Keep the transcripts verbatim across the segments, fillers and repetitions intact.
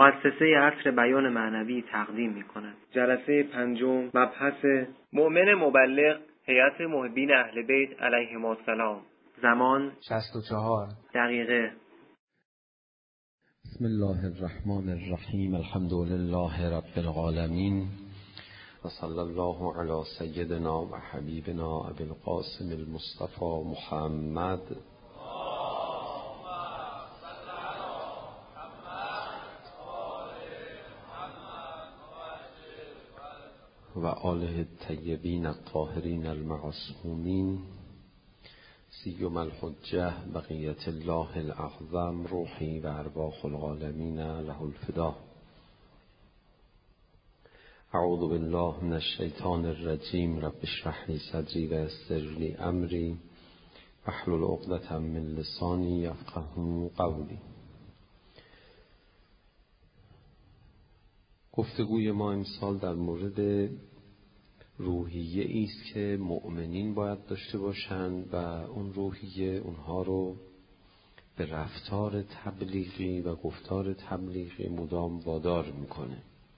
مؤسسه عصر بیان معنوی تقدیم می‌کند. جلسه پنجم، مبحث مؤمن مبلغ، هیئت محبین اهل بیت علیهم السلام. زمان شصت و چهار دقیقه. بسم الله الرحمن الرحیم. الحمد لله رب العالمین و صلی الله علی سیدنا و حبیبنا ابی القاسم المصطفى محمد و آله الطیبین الطاهرین المعصومین، سیما الحجة بقیة الله الاعظم، روحی و ارواح العالمین له الفدا. اعوذ بالله من الشیطان الرجیم. رب اشرح لی صدری و یسر لی امری واحلل عقدة من لسانی یفقهوا قولی. گفتگوی ما امسال در مورد روحیه است که مؤمنین باید داشته باشند و اون روحیه اونها رو به رفتار تبلیغی و گفتار تبلیغی مدام وادار میکنه.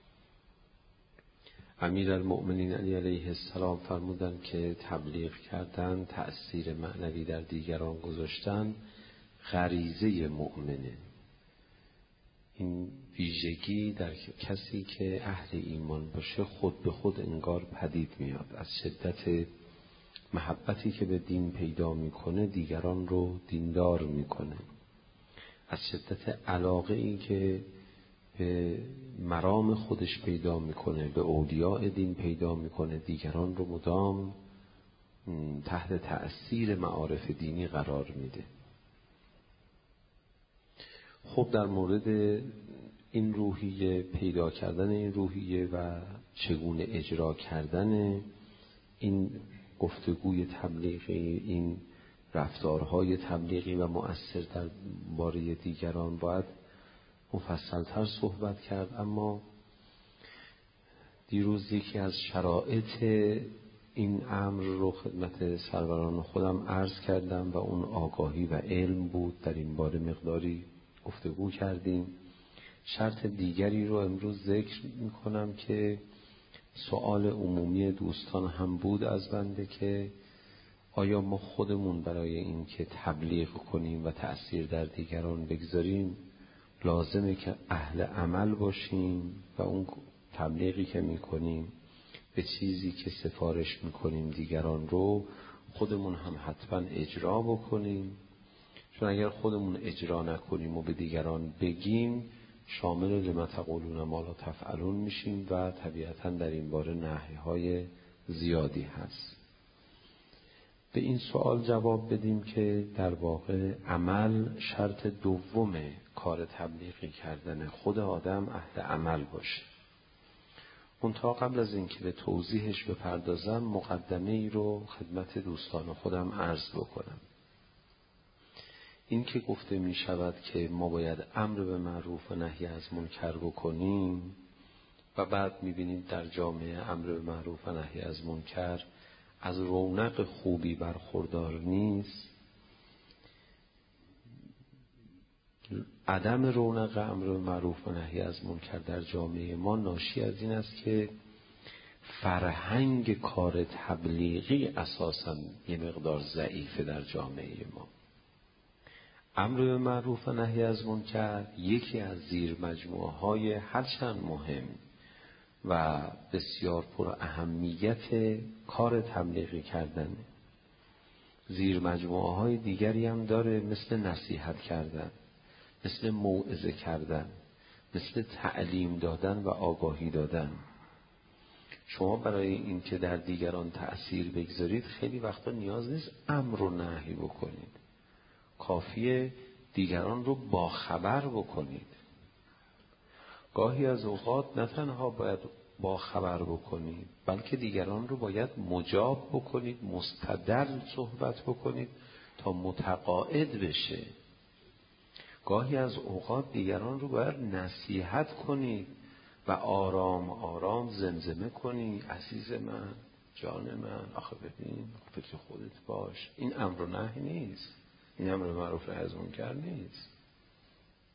امیرالمؤمنین علی علیه السلام فرمودند که تبلیغ کردن، تأثیر معنوی در دیگران گذاشتن غریزه مؤمنه. این ویژگی در کسی که اهل ایمان باشه خود به خود انگار پدید میاد. از شدت محبتی که به دین پیدا میکنه دیگران رو دیندار میکنه. از شدت علاقه ای که به مرام خودش پیدا میکنه، به اولیاء دین پیدا میکنه، دیگران رو مدام تحت تأثیر معارف دینی قرار میده. خب در مورد این روحیه، پیدا کردن این روحیه و چگونه اجرا کردن این گفتگوی تبلیغی، این رفتارهای تبلیغی و مؤثر در باره دیگران باید مفصلتر صحبت کرد. اما دیروز یکی از شرایط این امر رو خدمت سروران خودم عرض کردم و اون آگاهی و علم بود. در این باره مقداری گفتگو کردیم. شرط دیگری رو امروز ذکر میکنم که سوال عمومی دوستان هم بود از بنده که آیا ما خودمون برای این که تبلیغ کنیم و تأثیر در دیگران بگذاریم لازمه که اهل عمل باشیم و اون تبلیغی که میکنیم به چیزی که سفارش میکنیم دیگران رو خودمون هم حتما اجرا بکنیم؟ چون اگر خودمون اجرا نکنیم و به دیگران بگیم شامل لما تقولون ما لا تفعلون میشیم و طبیعتا در این باره نهی‌های زیادی هست. به این سوال جواب بدیم که در واقع عمل شرط دوم کار تبلیغی کردن خود آدم اهل عمل باشه. منتها قبل از اینکه به توضیحش بپردازم مقدمه ای رو خدمت دوستان خودم عرض بکنم. این که گفته می شود که ما باید امر به معروف و نهی از منکر بکنیم و بعد می بینید در جامعه امر به معروف و نهی از منکر از رونق خوبی برخوردار نیست. عدم رونق امر به معروف و نهی از منکر در جامعه ما ناشی از این است که فرهنگ کار تبلیغی اساساً یه مقدار ضعیفه در جامعه ما. امر به معروف و نهی از منکر یکی از زیر مجموعه های هرچند مهم و بسیار پر اهمیت کار تبلیغی کردن. زیر مجموعه های دیگری هم داره، مثل نصیحت کردن، مثل موعظه کردن، مثل تعلیم دادن و آگاهی دادن. شما برای این که در دیگران تأثیر بگذارید خیلی وقتا نیاز نیست امر و نهی بکنید، کافیه دیگران رو باخبر بکنید. گاهی از اوقات نه تنها باید باخبر بکنید بلکه دیگران رو باید مجاب بکنید، مستدل صحبت بکنید تا متقاعد بشه. گاهی از اوقات دیگران رو باید نصیحت کنید و آرام آرام زمزمه کنید عزیز من، جان من، آخه ببین، فکر خودت باش. این امر و نهی نیست، این امر معروف از منکر نیست.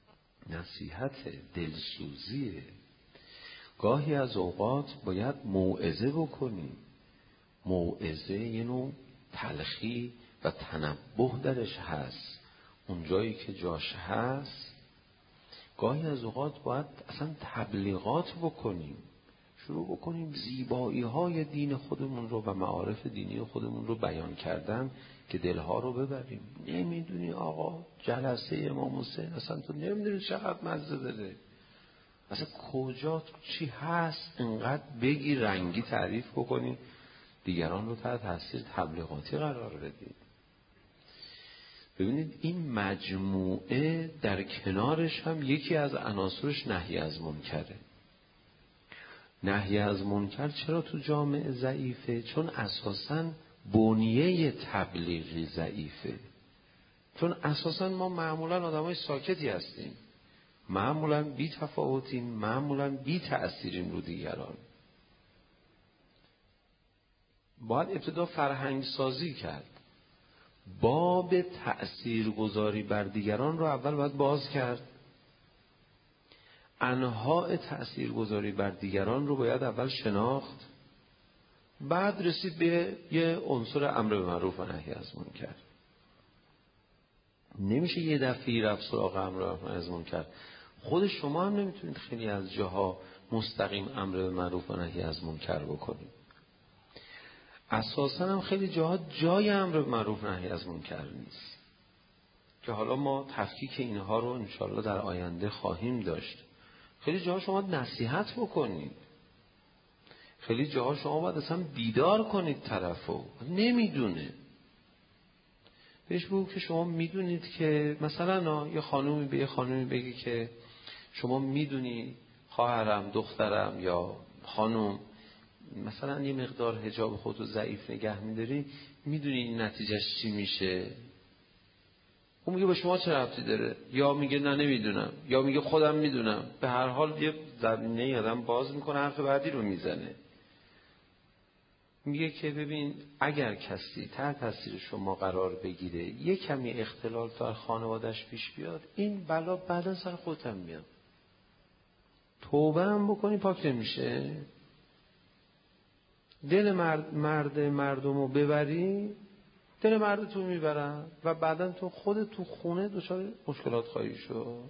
نصیحت، دلسوزیه. گاهی از اوقات باید موعظه بکنی. موعظه یه نوع تلخی و تنبه درش هست. اون جایی که جاش هست گاهی از اوقات باید اصلا تبلیغات بکنیم، شروع بکنیم زیبایی های دین خودمون رو و معارف دینی خودمون رو بیان کردن که دلها رو ببریم. نمیدونی آقا جلسه امام حسین اصلا تو نمیدونی چقدر مزه داره، اصلا کجا چی هست، انقدر بگی رنگی تعریف بکنی دیگران رو تحت تاثیر تبلیغاتی قرار بدید. ببینید این مجموعه در کنارش هم یکی از عناصرش نهی از منکره. نهی از منکر چرا تو جامعه ضعیفه؟ چون اساساً بنیه تبلیغی ضعیفه. چون اساساً ما معمولاً آدمای ساکتی هستیم، معمولاً بی تفاوتیم، معمولاً بی تأثیریم رو دیگران. باید ابتدا فرهنگ سازی کرد. باب تأثیرگذاری بر دیگران رو اول باید باز کرد. انواع تأثیرگذاری بر دیگران رو باید اول شناخت، بعد رسید به یه عنصر امر به معروف و نهی از منکر. نمیشه یه دفعه رفت سراغ امر به معروف و نهی از منکر. خود شما هم نمیتونید خیلی از جاها مستقیم امر به معروف و نهی از منکر بکنید. اساساً هم خیلی جاها جای امر به معروف نهی از منکر نیست که حالا ما تفکیک اینها رو انشالله در آینده خواهیم داشت. خیلی جاها شما نصیحت بکنید، خیلی جاها شما باید اصلا بیدار کنید طرفو، نمیدونه. بهش بگو که شما میدونید که مثلا یه خانومی به یه خانومی بگی که شما میدونی خواهرم، دخترم یا خانم مثلا یه مقدار حجاب خودتو ضعیف نگه میداری، میدونی این نتیجهش چی میشه؟ اون میگه به شما چه ربطی داره؟ یا میگه نه نمیدونم، یا میگه خودم میدونم. به هر حال یه زمینه آدم باز میکنه، حرف بعدی رو میزنه. میگه که ببین اگر کسی تحت تاثیر شما قرار بگیره، یه کمی اختلال در خانواده‌اش پیش بیاد، این بلا بعدا سر خودت هم میاد. توبه هم بکنی پاک نمیشه. دل مرد مرد مردم رو ببری، دل مرد تو میبرن و بعدا تو خودت تو خونه دچار مشکلات خواهی شد.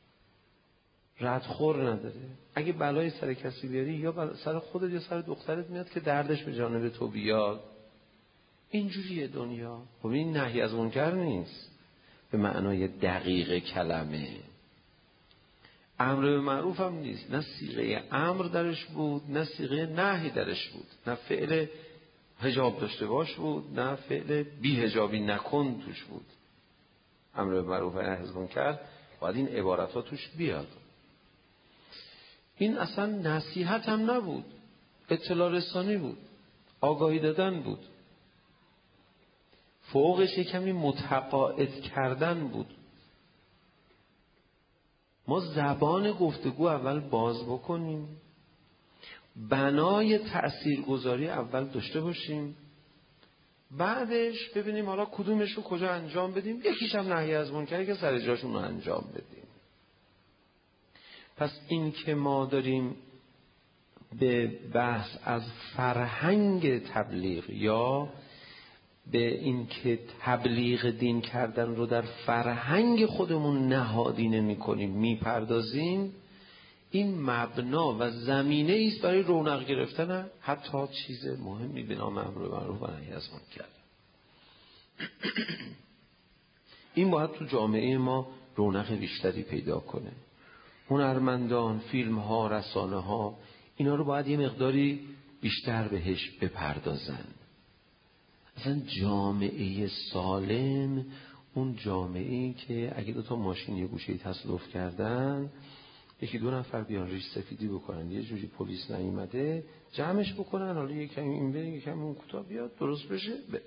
ردخور نداره. اگه بلای سر کسی بیاری یا سر خودت یا سر دخترت میاد که دردش به جانب تو بیاد. اینجوریه دنیا. خب این نهی از منکر نیست به معنای دقیق کلمه. امر به معروف هم نیست، نه صیغه امر درش بود نه صیغه نهی درش بود، نه فعل حجاب داشته باش بود نه فعل بی حجابی نکن توش بود. امر به معروف و نهی از منکر باید این عبارت‌ها توش بیاد. این اصلا نصیحت هم نبود، اطلاع رسانی بود، آگاهی دادن بود، فوقش کمی متقاعد کردن بود. ما زبان گفتگو اول باز بکنیم، بنای تأثیرگذاری اول داشته باشیم، بعدش ببینیم حالا کدومش رو کجا انجام بدیم. یکیش هم نهی از منکری که سر جاشون رو انجام بدیم. پس این که ما داریم به بحث از فرهنگ تبلیغ یا به این که تبلیغ دین کردن رو در فرهنگ خودمون نهادینه میکنیم میپردازیم، این مبنا و زمینه ایست برای رونق گرفتن حتی چیز مهمی به نام امر به معروف و نهی از منکر. این باید تو جامعه ما رونق بیشتری پیدا کنه. هنرمندان، فیلم ها، رسانه ها اینا رو باید یه مقداری بیشتر بهش بپردازن. اصلا جامعه سالم اون جامعه‌ای که اگه دو تا ماشین یه گوشه تصادف کردن، یکی دو نفر بیان ریش سفیدی بکنن، یه جوری پلیس نیومده جمعش بکنن، حالا یه کمی این بره یه کمی اون کوتاه بیاد درست بشه بره.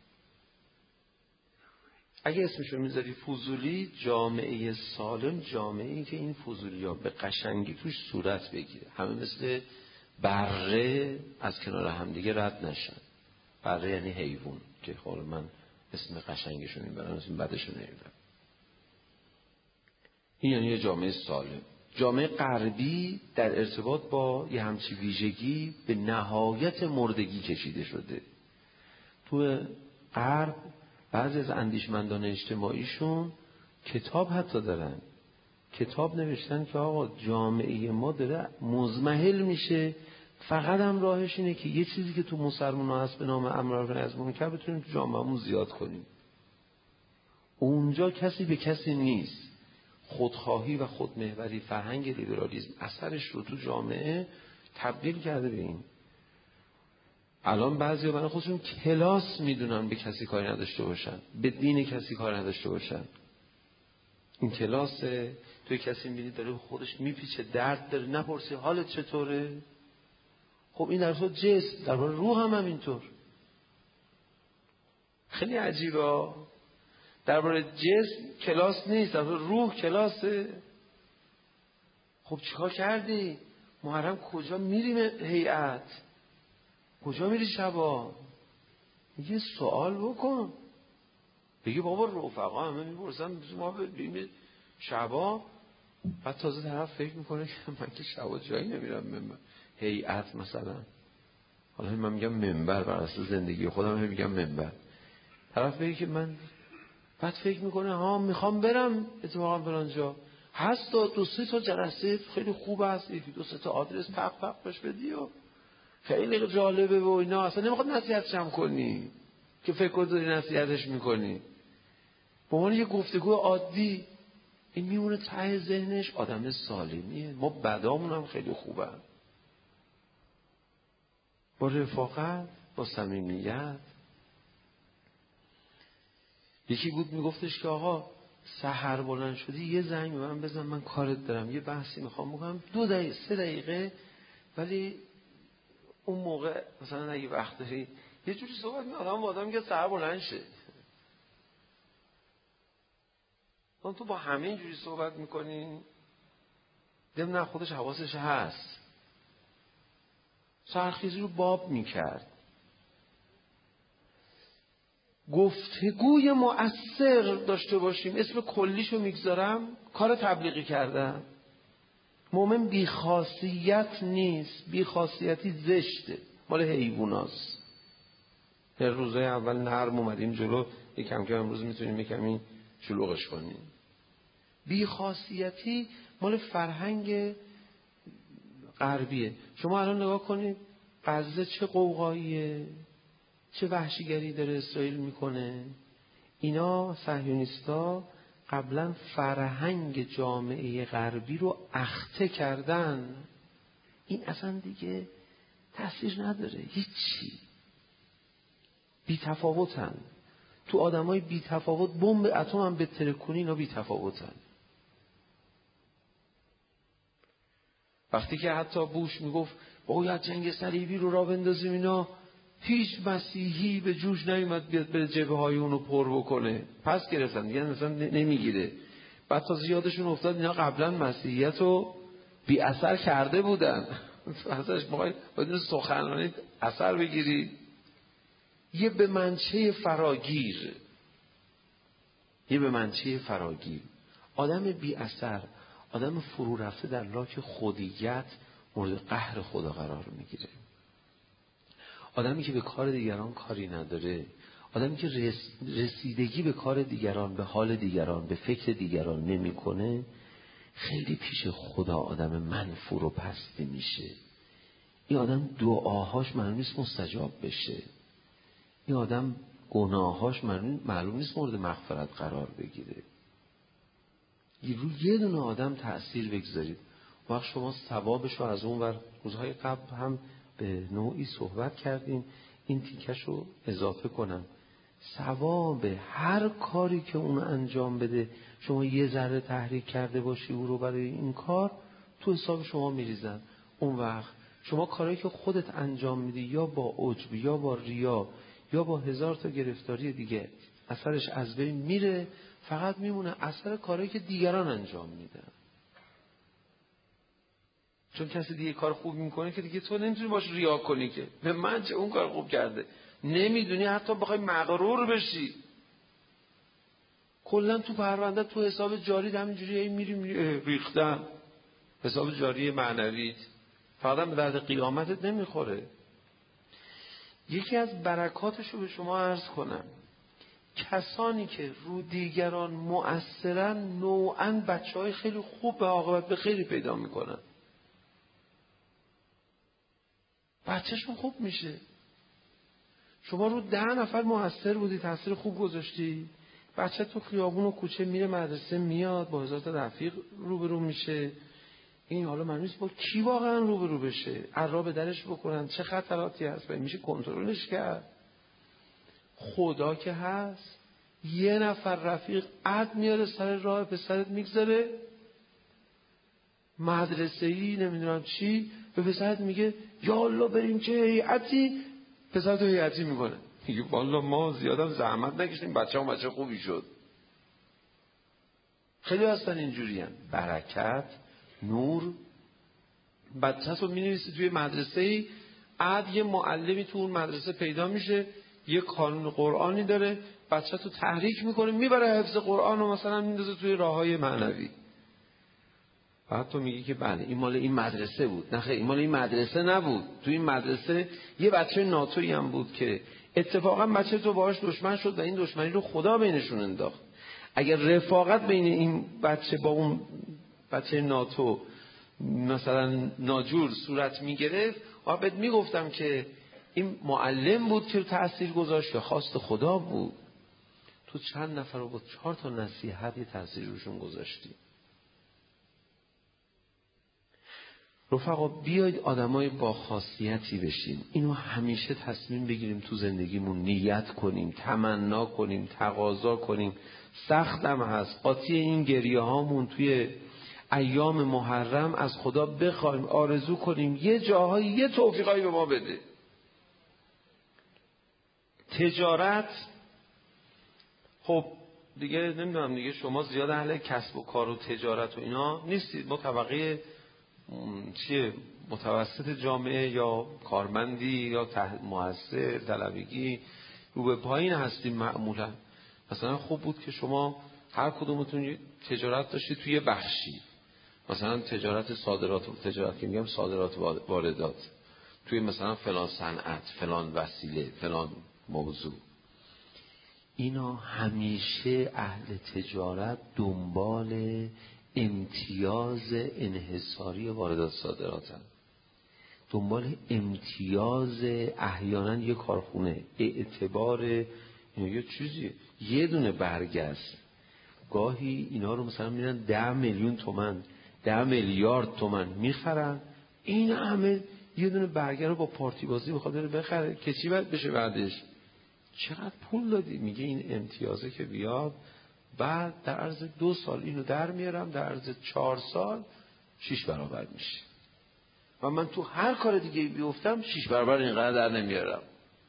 اگه اسمشو میذاری فضولی، جامعه سالم جامعه‌ای که این فضولی‌ها به قشنگی توش صورت بگیره، همه مثل بره از کنار هم دیگه رد نشن. بره یعنی حیوان که خب من اسم قشنگشو میبرم، اسم بدشو نمیبرم. این یعنی یه جامعه سالم. جامعه غربی در ارتباط با یه همچی ویژگی به نهایت مردگی کشیده شده. تو غرب بعضی از اندیشمندان اجتماعیشون کتاب حتی دارن، کتاب نوشتن که آقا جامعه ما داره مزمحل میشه، فقط هم راهش اینه که یه چیزی که تو مسلمان ها هست به نام امر معروف نهی از منکر بتونیم تو جامعهمون زیاد کنیم. اونجا کسی به کسی نیست. خودخواهی و خودمحوری، فرهنگ لیبرالیسم اثرش رو تو جامعه تبدیل کرده به این. الان بعضیا برای خودشون کلاس میدونن به کسی کاری نداشته باشن، به دین کسی کاری نداشته باشن. این کلاسه، توی کسی میبینی داره خودش میپیچه، درد داره، نپرسی حالت چطوره؟ خب این در صورت جسم، در واقع روح هم همینطور. خیلی عجیبه. درباره جسم کلاس نیست، درباره روح کلاسه. خب چیکار کردی؟ محرم کجا میریم هیئت؟ کجا میری شبا؟ یه سوال بکن. بگی بابا رفقا همه میپرسن ما بریم شبا. بعد تازه طرف فکر میکنه که من که شبا جایی نمیرم منبر هیئت مثلا. حالا من میگم منبر بر اساس زندگی خودم هم میگم منبر. طرف بگی که من، بعد فکر میکنه ها میخوام برم اتفاقا فلان جا هست، دو سه تا جلسه خیلی خوب هست، یکی دو سه تا آدرس پق پق بش بدی و خیلی جالبه و اینا. اصلا نمیخواد نصیحتش هم کنی که فکر کنی داری نصیحتش میکنی. به عنوان یه گفتگو عادی این میمونه ته ذهنش. آدم سالمیه. ما بدامون هم خیلی خوبه، با رفاقت، با صمیمیت. یکی بود میگفتش که آقا سحر بلند شدی یه زنگ به من بزن، من کارت دارم، یه بحثی میخوام بکنم، دو دقیقه سه دقیقه، ولی اون موقع مثلا اگه وقت داری یه جوری صحبت می آدم با آدم میگه سحر بلند شه. اون تو با همه اینجوری صحبت میکنی، دم نه خودش حواسش هست. سرخیزی رو باب میکرد. گفتگوی مؤثر داشته باشیم، اسم کلیشو میگذارم، کار تبلیغی کردن. مومن بیخاصیت نیست، بیخاصیتی زشته، مال حیواناست. در روزهای اول نرم اومدیم جلو، یک کم کم امروز میتونیم یک کمی شلوغش کنیم. بیخاصیتی مال فرهنگ غربیه. شما الان نگاه کنید غزه چه قوقاییه، چه وحشیگری داره اسرائیل میکنه. اینا صهیونیستا قبلا فرهنگ جامعه غربی رو اخته کردن. این اصلا دیگه تاثیر نداره، هیچی. بی تفاوتن. تو آدمای بی تفاوت بمب اتم هم بتره کنی، اینا بی تفاوتن. وقتی که حتی بوش میگفت باید جنگ صلیبی رو راه بندازیم، اینا هیچ مسیحی به جوش نیومد بیاد به جبهه های اونو پر بکنه. پس گرفتن دیگه، مثلا نمیگیره. بعد تا زیادشون افتاد اینا قبلا مسیحیت رو بی اثر کرده بودن. ازش باید باید سخنرانی اثر بگیری. یه به منچه فراگیر، یه به منچه فراگیر. آدم بی اثر، آدم فرو رفته در لاک خودیت مورد قهر خدا قرار میگیره. آدمی که به کار دیگران کاری نداره، آدمی که رس، رسیدگی به کار دیگران، به حال دیگران، به فکر دیگران نمیکنه، خیلی پیش خدا آدم منفور و پستی میشه. این آدم دعاهاش معلوم نیست مستجاب بشه. این آدم گناهاش معلوم نیست مورد مغفرت قرار بگیره. روی یه دونه آدم تأثیر بگذارید، وقت شما ثوابش رو از اون ور. روزهای قبل هم به نوعی صحبت کردیم، این تیکش رو اضافه کنم. ثواب هر کاری که اون انجام بده، شما یه ذره تحریک کرده باشی او رو برای این کار، تو حساب شما میریزن. اون وقت شما کاری که خودت انجام میدی، یا با عجب یا با ریا یا با هزار تا گرفتاری دیگه، اثرش از بین میره، فقط میمونه اثر کاری که دیگران انجام میدن. چون کسی دیگه کار خوب میکنه که دیگه تو نمیتونی باش ریا کنی که به من چه اون کار خوب کرده. نمیدونی حتی بخوای مغرور بشی. کلا تو پرونده تو حساب جاری همینجوری میری میری ریختن. حساب جاری معنوی فقط به درد قیامتت نمیخوره. یکی از برکاتش رو به شما عرض کنم، کسانی که رو دیگران مؤثرن نوعاً بچهای خیلی خوب به عاقبت به خیلی پیدا میکنن. بچهشون خوب میشه. شما رو ده نفر مؤثر بودی، تاثیر خوب گذاشتی، بچه تو خیابون و کوچه میره مدرسه، میاد با هزار تا رفیق روبرو میشه. این حالا معلوم نیست با کی واقعا روبرو بشه، عرا به درش بکنن، چه خطراتی هست، میشه کنترلش کرد. خدا که هست، یه نفر رفیق عد میاره سر راه پسرت میگذاره، مدرسه‌ای نمیدونم چی، به پسرت میگه یا الله بریم چه هیئتی، پسرت هیئتی میکنه، میگه والله ما زیادم زحمت نکشیم بچه هم بچه خوبی شد. خیلی هستن اینجوری هم. برکت، نور. بچه رو مینویسی توی مدرسه‌ای، عد یه معلمی تو اون مدرسه پیدا میشه، یه کانون قرآنی داره، بچه تو تحریک میکنه، میبره حفظ قرآن رو مثلا میندازه توی راههای معنوی. بعد تو میگی که بله این مال این مدرسه بود. نه خیر، این مال این مدرسه نبود. توی این مدرسه یه بچه ناتویی هم بود که اتفاقا بچه تو باهاش دشمن شد و این دشمنی رو خدا بینشون انداخت. اگر رفاقت بین این بچه با اون بچه ناتو مثلا ناجور صورت میگرفت، و بهت میگفتم که این معلم بود که تأثیر گذاشت یا خواست خدا بود. تو چند نفر رو با چهار تا نصیحت یه تأثیر روشون گذاشتی. رفقا بیاید آدمای با خاصیتی بشیم. اینو همیشه تصمیم بگیریم تو زندگیمون، نیت کنیم، تمنا کنیم، تقاضا کنیم. سختم هست، قاطی این گریه هامون توی ایام محرم از خدا بخوایم، آرزو کنیم یه جاهایی یه توفیقایی به ما بده. تجارت، خب دیگه نمیدونم دیگه شما زیاد اهل کسب و کار و تجارت و اینا نیستید. ما طبقه چیه متوسط جامعه یا کارمندی یا مؤثر طلبگی رو به پایین هستیم معمولا. مثلا خوب بود که شما هر کدومتون تجارت داشتید توی بخشی، مثلا تجارت صادرات و تجارت که میگم صادرات واردات توی مثلا فلان صنعت، فلان وسیله، فلان موضوع. اینا همیشه اهل تجارت دنبال امتیاز انحصاری واردات صادراتن، دنبال امتیاز احیانا یه کارخونه، اعتبار یه چیزی، یه دونه برگست گاهی اینا رو مثلا میرن ده میلیون تومن، ده میلیارد تومن میخرن. این همه یه دونه برگر رو با پارتی بازی بخواد بخره که چی باید بشه بعدش؟ چقدر پول دادی؟ میگه این امتیازه که بیاد، بعد در عرض دو سال اینو در میارم، در عرض چهار سال شیش برابر میشه و من تو هر کار دیگه بیفتم شیش برابر اینقدر در نمیارم.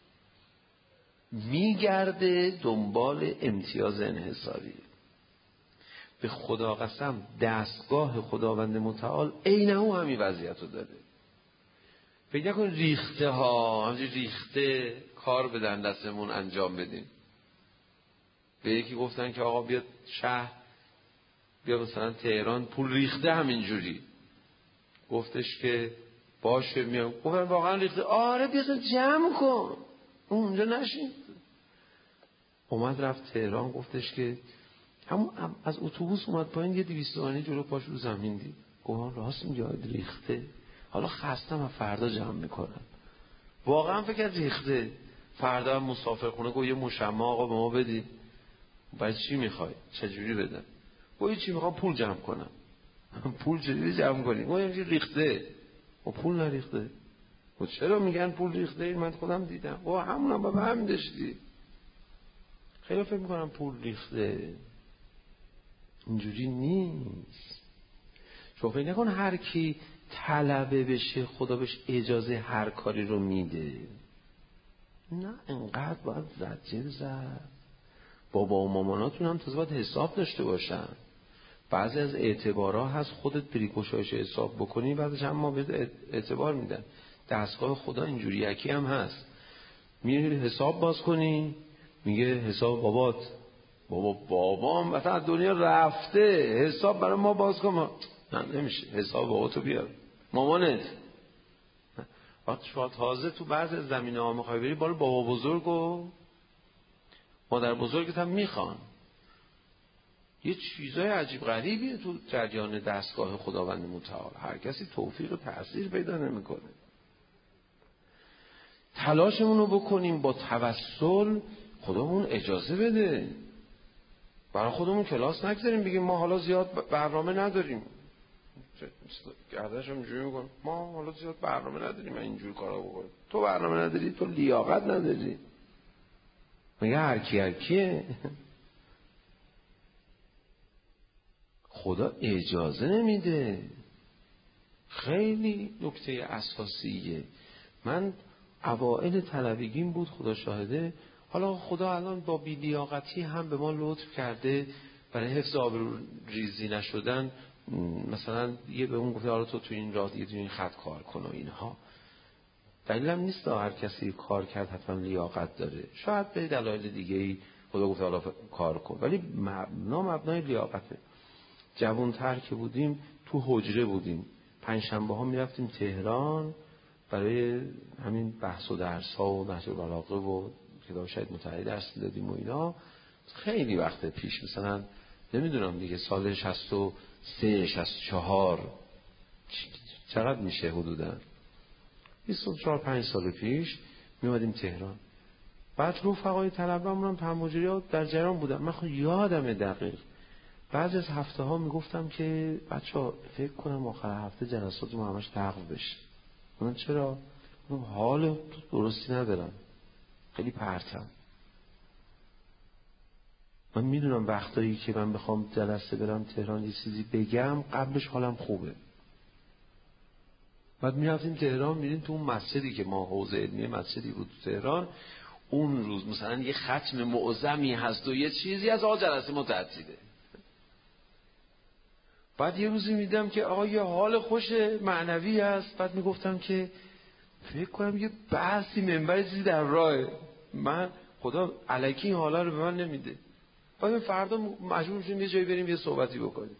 میگرده دنبال امتیاز انحصاری. به خدا قسم دستگاه خداوند متعال عینه همین وضعیت رو داره. فکر نکن ریخته ها، همچنین ریخته کار بدن دستمون انجام بدیم. به یکی گفتن که آقا بیاد شهر، بیا مثلا تهران، پول ریخته همینجوری. گفتش که باشه میام. گفتن واقعا ریخته؟ آره بیا جمع کن اونجا نشین. اومد رفت تهران، گفتش که همون از اتوبوس اومد پایین، یه دویست تومانی جلو پاش رو زمین دید. گفت راست میگه ریخته، حالا خستم و فردا جمع میکنم. واقعا فکر ریخته. فردا هم مسافرخونه گفت یه مشمع آقا به ما بدید. باید چی میخوای؟ چجوری بدم؟ گفت چی میخوام؟ پول جمع کنم. پول چجوری جمع کنی؟ گفت ریخته. و پول نریخته. و چرا میگن پول ریخته؟ من خودم دیدم. و همونم با همین داشتی. خیلی فکر میکنم پول ریخته. اینجوری نیست. شما فکر نکن هر کی طلبه بشه خدا بهش اجازه هر کاری رو میده. نه، انقدر باید زجر زد. بابا و ماماناتون هم تازه باید حساب داشته باشن. بعضی از اعتبارها هست خودت بری گشایش حساب بکنی، بعدش هم ما بهت اعتبار میدن. دستگاه خدا اینجوری یکی هم هست. میری حساب باز کنی، میگه حساب بابات بابا بابام مثلا دنیا رفته، حساب برای ما باز کن. نه نمیشه، حساب بابا تو بیار. مامانت وقتی شما تازه تو بعض از زمینه ها میخوای بری، بالا بابا بزرگ و مادر بزرگت هم میخوان. یه چیزای عجیب غریبیه تو جریان دستگاه خداوند متعال. هر کسی توفیق و تأثیر پیدا نمیکنه. تلاشمون رو بکنیم با توسل، خدامون اجازه بده. برای خودمون کلاس نگذاریم بگیم ما حالا زیاد برنامه نداریم. گردش هم اینجوری میگن ما حالا زیاد برنامه نداریم، من اینجور کارا بکنم. تو برنامه نداری، تو لیاقت نداری. میگه هر کی هر کیه. خدا اجازه نمیده. خیلی نکته اساسیه. من اوائل طلبگیم بود، خدا شاهده. حالا خدا الان با بی‌لیاقتی هم به ما لطف کرده برای حفظ آبرو ریزی نشدن. مثلا یه به اون گفته حالا تو تو این راه دیگه تو این خط کار کن و اینها. دلیلم نیست هر کسی کار کرد حتما لیاقت داره. شاید به دلایل دیگه‌ای خدا گفته حالا کار کن، ولی مبنا مبنای لیاقته. جوان‌تر که بودیم تو حجره بودیم، پنجشنبه ها میرفتیم تهران برای همین بحث و درس ها و نهج البلاغه و کتاب شاید متحری درس دادیم و اینا. خیلی وقت پیش، مثلا نمیدونم دیگه سال شصت و سه شصت و چهار چقدر میشه حدودا بیست و چهار پنج سال پیش میومدیم تهران. بعد رفقای طلبه‌مون هم تماجریات در جریان بودن. من خود یادمه دقیق بعضی از هفته ها میگفتم که بچه‌ها فکر کنم آخر هفته جلسات ما همش لغو بشه. من چرا؟ حال درستی ندارم، خیلی پرتم. من میدونم وقتایی که من بخوام جلسه برم تهران یه چیزی بگم قبلش حالم خوبه. بعد میرفتیم تهران، میریم تو اون مسجدی که ما حوزه علمی مسجدی بود تو تهران، اون روز مثلا یه ختم معظمی هست و یه چیزی از آقا جلسه ما تعطیله. بعد یه روزی میدم که آقا یه حال خوش معنوی هست. بعد میگفتم که فکر کنم یه بحثی منبر چیزی در راهه. من خدا الکی این حالا رو به من نمیده. بعد فردا مجبور میشیم یه جایی بریم یه صحبتی بکنیم.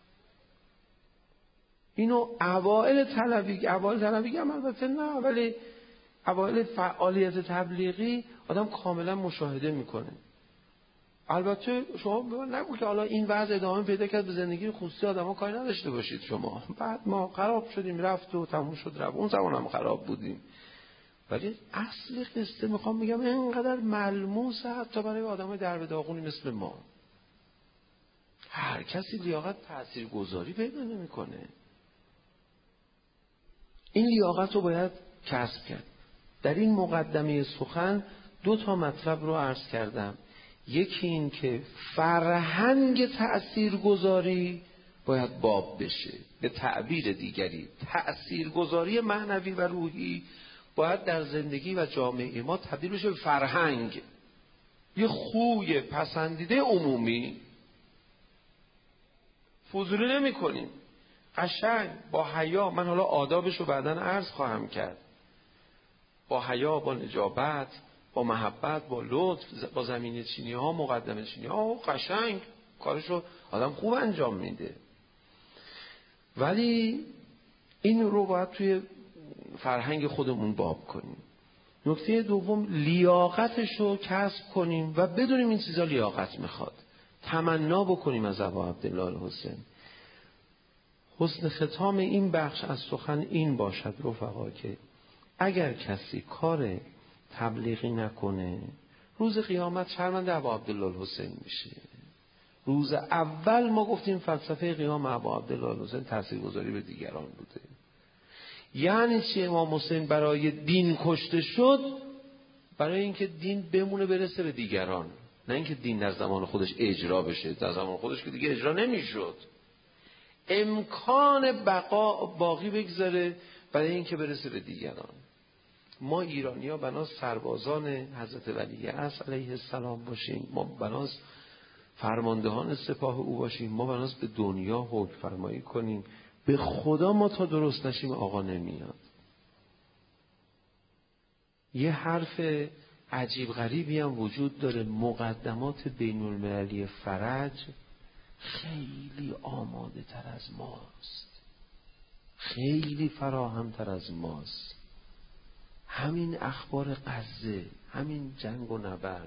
اینو اوائل طلبی اوائل طلبی هم البته نه، ولی اوائل فعالیت تبلیغی آدم کاملا مشاهده میکنه. البته شما به من نگو که حالا این وضع ادامه پیدا کرد به زندگی خصوصی آدم‌ها کاری نداشته باشید شما. بعد ما خراب شدیم رفت و تموم شد رفت. اون زمان هم خراب بودیم. ولی اصل قصه میخوام بگم اینقدر ملموسه حتی برای آدمای درب داغونی مثل ما. هر کسی لیاقت تاثیرگذاری پیدا نمیکنه. این لیاقت رو باید کسب کرد. در این مقدمه سخن دو تا مطلب رو عرض کردم. یکی این که فرهنگ تأثیرگذاری باید باب بشه. به تعبیر دیگری تأثیرگذاری معنوی و روحی باید در زندگی و جامعه ما تبدیل بشه به فرهنگ، یه خوی پسندیده عمومی. فضولی نمی کنیم، قشنگ با حیا. من حالا آدابش رو بعداً عرض خواهم کرد. با حیا، با نجابت، با محبت، با لطف، با زمینه چینی ها، مقدمه چینی ها، قشنگ کارشو آدم خوب انجام میده. ولی این رو باید توی فرهنگ خودمون باب کنیم. نکته دوم، لیاقتش رو کسب کنیم و بدونیم این چیزا لیاقت میخواد. تمنا بکنیم از ابا عبدالله الحسین. حسن ختام این بخش از سخن این باشد رفقا که اگر کسی کار تبلیغی نکنه روز قیامت شرمنده ابا عبدالله الحسین میشه. روز اول ما گفتیم فلسفه قیام ابا عبدالله الحسین تاثیرگذاری به دیگران بوده. یعنی چی؟ امام حسین برای دین کشته شد برای اینکه دین بمونه برسه به دیگران، نه اینکه دین در زمان خودش اجرا بشه. در زمان خودش که دیگه اجرا نمیشد، امکان بقا باقی بگذاره برای اینکه برسه به دیگران. ما ایرانی‌ها بناس سربازان حضرت ولی عصر علیه السلام باشیم، ما بناس فرماندهان سپاه او باشیم، ما بناس به دنیا حکم فرمایی کنیم. به خدا ما تا درست نشیم آقا نمیاد. یه حرف عجیب غریبی هم وجود داره. مقدمات بین المللی فرج خیلی آماده تر از ماست، خیلی فراهم تر از ماست. همین اخبار غزه، همین جنگ و نبرد،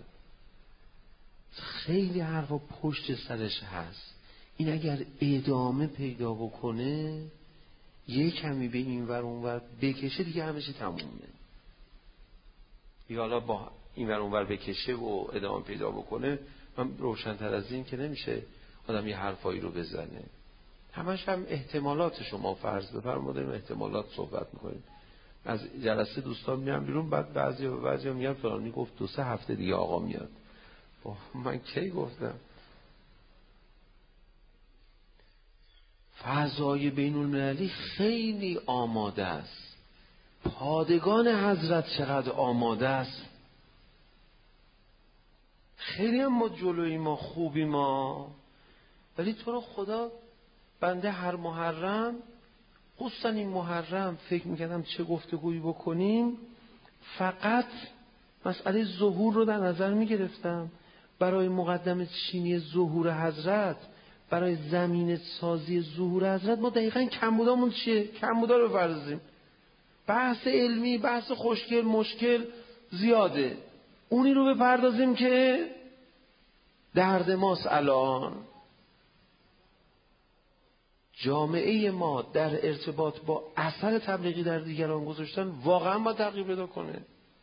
خیلی حرفا پشت سرش هست. این اگر ادامه پیدا بکنه، یه کمی به این ور اون ور بکشه، دیگه همه چی تمومه. یا حالا با این ور اون ور بکشه و ادامه پیدا بکنه، من روشن‌تر از این که نمیشه آدم یه حرفایی رو بزنه. همش هم احتمالات شما فرض بفرمایید، احتمالات صحبت میکنیم. از جلسه دوستان میام بیرون، بعد بعضی و بعضی میگن فلانی گفت دو سه هفته دیگه آقا میاد. من کی گفتم؟ فضای بین المللی خیلی آماده است. پادگان حضرت چقدر آماده است. خیلی هم ما جلوی ما خوبی ما، ولی تو رو خدا بنده هر محرم، خصوصا این محرم، فکر میکردم چه گفتگویی بکنیم. فقط مسئله ظهور رو در نظر میگرفتم. برای مقدمه چینی ظهور حضرت، برای زمین سازی ظهور حضرت، ما دقیقاً کمبودامون چیه؟ کمبودا رو بپردازیم. بحث علمی، بحث خوشگل مشکل زیاده، اونی رو بپردازیم که درد ماست. الان جامعه ما در ارتباط با اثر تبلیغی در دیگران گذاشتن واقعا باید تغییر پیدا کنه.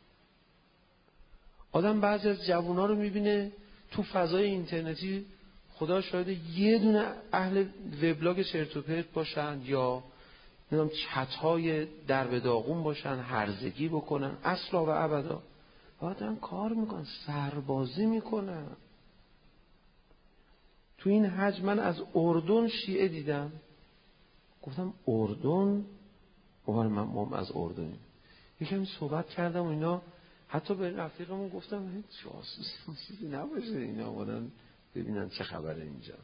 آدم بعضی از جوونا رو میبینه تو فضای اینترنتی، خدا شاید یه دونه اهل وبلاگ چرت و پرت باشن یا نمیدونم چت‌های درب داغون باشن، هرزگی بکنن، اصلا و ابدا. آدم کار میکنن، سربازی میکنن. تو این حج من از اردن شیعه دیدم، گفتم اردن؟ اومد من مام از اردنیم. یکم صحبت کردم و اینا، حتی به رفیقمون گفتم جاسوسی نباشه اینا آمدن ببینن چه خبره اینجا.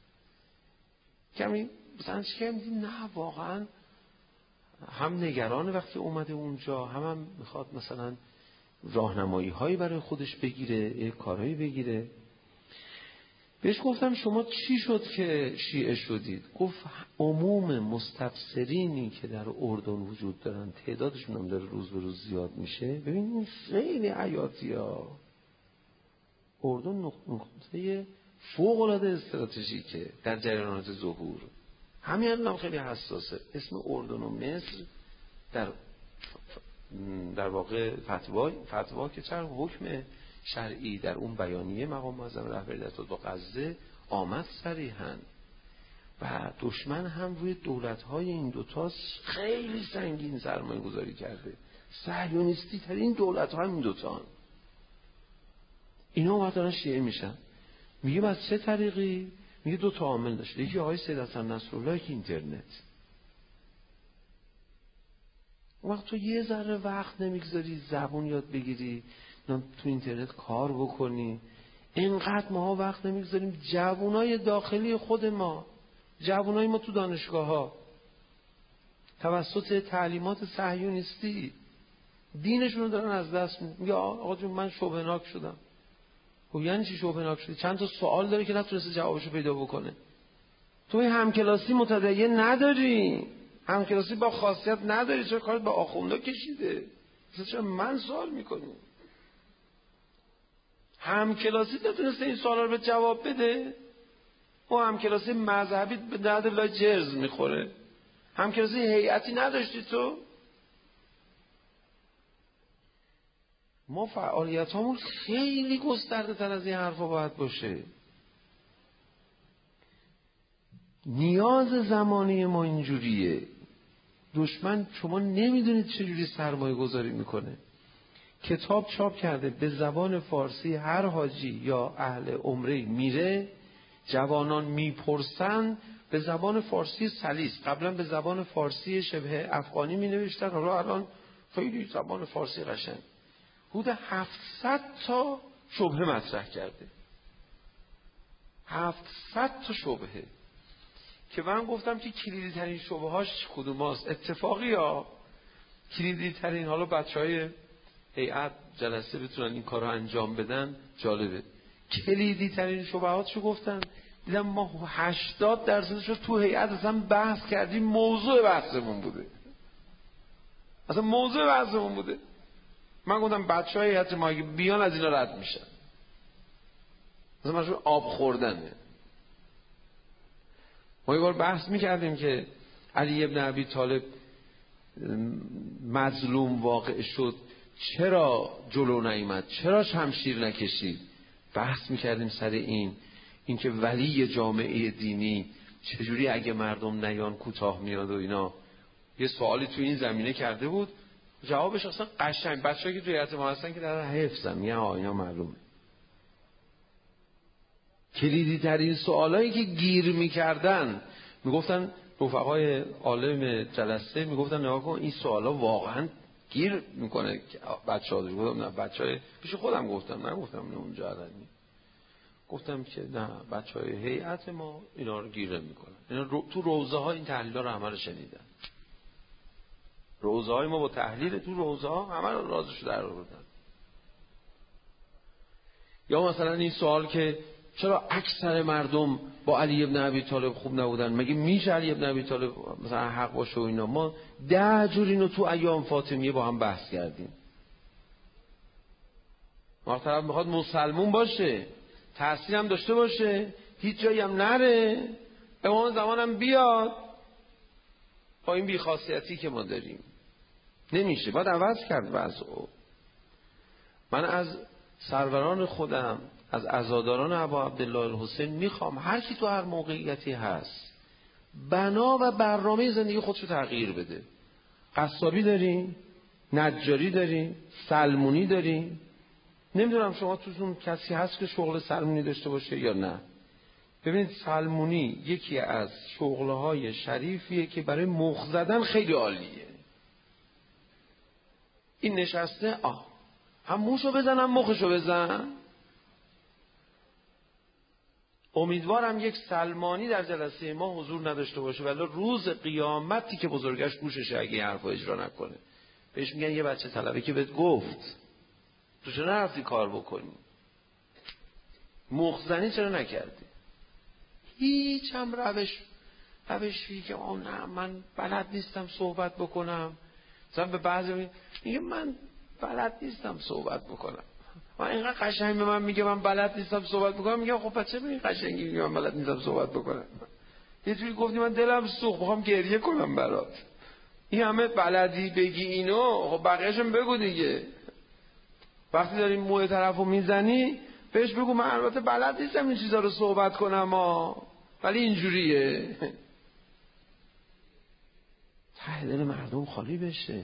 کمی مثلا چه میدیم؟ نه واقعا هم نگران وقتی اومده اونجا، هم هم میخواد مثلا راهنمایی هایی برای خودش بگیره، یه کارهایی بگیره. بهش گفتم شما چی شد که شیعه شدید؟ گفت عموم مستبصرینی که در اردن وجود دارن، تعدادشون هم داره روز به روز زیاد میشه. ببین این خیلی حیاتی ها. اردن نقطه فوق العاده استراتژیکه در جریانات ظهور. همین الان خیلی حساسه. اسم اردن و مصر در در واقع فتوا فتوا که چند حکم شرعی در اون بیانیه مقام معظم رهبری در تو غزه آمد صریحاً، و دشمن هم روی دولت‌های این دوتا خیلی سنگین سرمایه گذاری کرده. صهیونیستی ترین دولت‌ها هم این دوتا. اینا وقتا شیعه میشن. میگه از چه طریقی؟ میگه دو تا عامل داشته. یکی آقای سید حسن نصرالله که اینترنت. وقت تو یه ذره وقت نمیگذاری زبون یاد بگیری، تو اینترنت کار بکنی، اینقدر ما وقت نمیگذاریم. جوانای داخلی خود ما، جوانای ما تو دانشگاه ها توسط تعلیمات صهیونیستی دینشون رو دارن از دست میدن. میگه آقا جون من شبهناک شدم. خب یعنی چی شبهناک شدی؟ چند تا سوال داره که نتونسته جوابشو پیدا بکنه. توی همکلاسی متدین نداری، همکلاسی با خاصیت نداری، چرا کارت با آخوندا کشیده؟ چرا من سوال میکنی؟ همکلاسی نتونسته این سوالا رو به جواب بده؟ او همکلاسی مذهبی به درد لای جرز میخوره. همکلاسی هیئتی نداشتی تو؟ ما فعالیت همون خیلی گسترده تر از این حرفا باید باشه. نیاز زمانی ما اینجوریه. دشمن شما نمیدونید چجوری سرمایه گذاری میکنه. کتاب چاپ کرده به زبان فارسی، هر حاجی یا اهل عمره میره، جوانان میپرسن به زبان فارسی سلیس. قبلا به زبان فارسی شبه افغانی می نوشتن، حالا الان خیلی زبان فارسی قشنگ. حدود هفتصد تا شبهه مطرح کرده. هفتصد تا شبهه که من گفتم که کلیدی ترین شبههاش کدوم هاست. اتفاقی ها کلیدی ترین، حالا بچه های هیئت جلسه بتونن این کار رو انجام بدن جالبه. کلیدی ترین شبهاتشو گفتن. دیدم ما هشتاد درصدش رو تو هیئت اصلا بحث کردیم، موضوع بحثمون بوده. اصلا موضوع بحثمون بوده. من گفتم بچهای هیئت ما اگه بیان از اینا رد میشن. مثلا مشروع آب خوردنه. ما یه بار بحث میکردیم که علی ابن ابی طالب مظلوم واقع شد، چرا جلو نیامد، چرا شمشیر نکشید. بحث میکردیم سر این اینکه ولی جامعه دینی چجوری اگه مردم نیان کوتاه میاد و اینا. یه سوالی تو این زمینه کرده بود، جوابش اصلا قشنگ. بچه‌ها که توی هیئت ما هستن که در حفظن، میگن آ اینا معلومه. کلیدی ترین سوالایی که گیر میکردن، میگفتن رفقای عالم جلسه میگفتن نگاه کن این سوالا واقعا گیر میکنه بچه‌ها. گفتم نه، بچهای پیش خودم گفتم، نه گفتم نه اونجا علنی. گفتم که نه، بچهای هیئت ما اینا رو گیر نمیکنن. اینا رو تو روزه ها این تحلیل‌ها رو همه رو شنیدن. روزه های ما با تحلیل تو روزه ها همه رو رازشو در آوردن. یا مثلا این سوال که چرا اکثر مردم با علی ابن ابی طالب خوب نبودن؟ مگه میشه علی ابن ابی طالب مثلا حق باشه و اینا؟ ما ده جور اینو تو ایام فاطمیه با هم بحث کردیم. ما طرف میخواد مسلمون باشه، تأثیر هم داشته باشه، هیچ جایی هم نره، امام زمان هم بیاد، با این بیخاصیتی که ما داریم نمیشه، باید عوض کرد وضعو. من از سروران خودم، از عزاداران ابا عبدالله الحسین میخوام هر کی تو هر موقعیتی هست بنا و برنامه زندگی خودشو تغییر بده. قصابی داریم، نجاری داریم، سلمونی داریم. نمیدونم شما توتون کسی هست که شغل سلمونی داشته باشه یا نه. ببینید سلمونی یکی از شغلهای شریفیه که برای مخ زدن خیلی عالیه. این نشسته آه هم موشو بزنم مخشو بزن. امیدوارم یک سلمانی در جلسه ما حضور نداشته باشه ولی روز قیامتی که بزرگش گوششه اگه این حرفو اجرا نکنه بهش میگن یه بچه طلبه که بهت گفت تو چرا نرفتی کار بکنی، مخزنی چرا نکردی. هیچ هم روش روشی که آه نه من بلد نیستم صحبت بکنم. مثلا به بعضی میگه من بلد نیستم صحبت بکنم. من اینقدر قشنگ به من میگه من بلد نیستم صحبت بکنم، میگم خب بچه ببین قشنگی میگه من بلد نیستم صحبت بکنم. یه جوری گفتی من دلم سوخت میخوام گریه کنم برات. این همه بلدی بگی اینو، خب بقیه‌شم بگو دیگه. وقتی داری موی طرفو میزنی بهش بگو من البته بلد نیستم این چیزا رو صحبت کنم ها، ولی اینجوریه. ته دل مردم خالی بشه.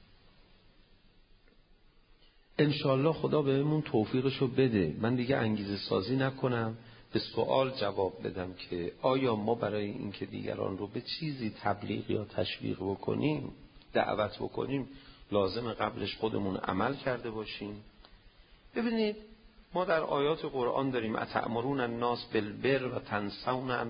انشالله خدا بهمون توفیقشو بده. من دیگه انگیزه سازی نکنم، به سوال جواب بدم که آیا ما برای اینکه دیگران رو به چیزی تبلیغ یا تشویق بکنیم، دعوت بکنیم، لازم قبلش خودمون عمل کرده باشیم. ببینید ما در آیات قرآن داریم اتأمرون الناس بالبر و تنسون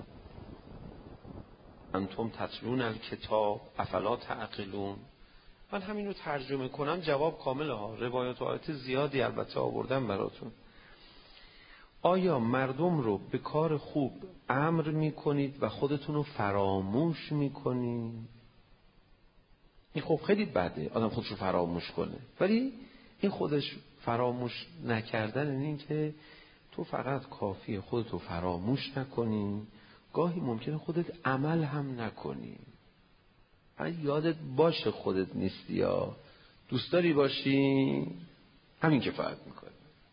انتم تتلون الکتاب افلا تعقلون. من همین رو ترجمه کنم جواب کامله ها. روایات و آیات زیادی البته آوردم براتون. آیا مردم رو به کار خوب امر میکنید و خودتون رو فراموش میکنید؟ این خب خیلی بده آدم خودش رو فراموش کنه، ولی این خودش فراموش نکردن این که تو فقط کافیه خودت رو فراموش نکنی، گاهی ممکنه خودت عمل هم نکنی. اگه یادت باشه خودت نیستی یا دوست داری باشی، همین کفایت میکنه.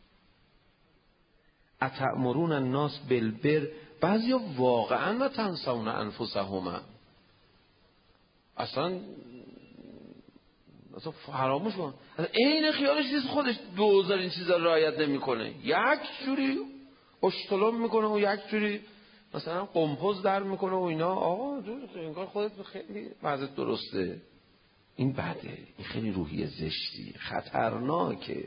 اتأمرون الناس بالبر، بعضیا واقعا و تنسون انفسهم، اصلا اصلا فراموش کن، عین خیالش نیست خودش دوزار این چیزا رعایت نمیکنه، یک جوری اشتلم میکنه و یک جوری مثلا قمپوز در میکنه و اینا. آقا انگار خودت خیلی وضعیت درسته. این بده، این خیلی روحیه زشتی، خطرناکه.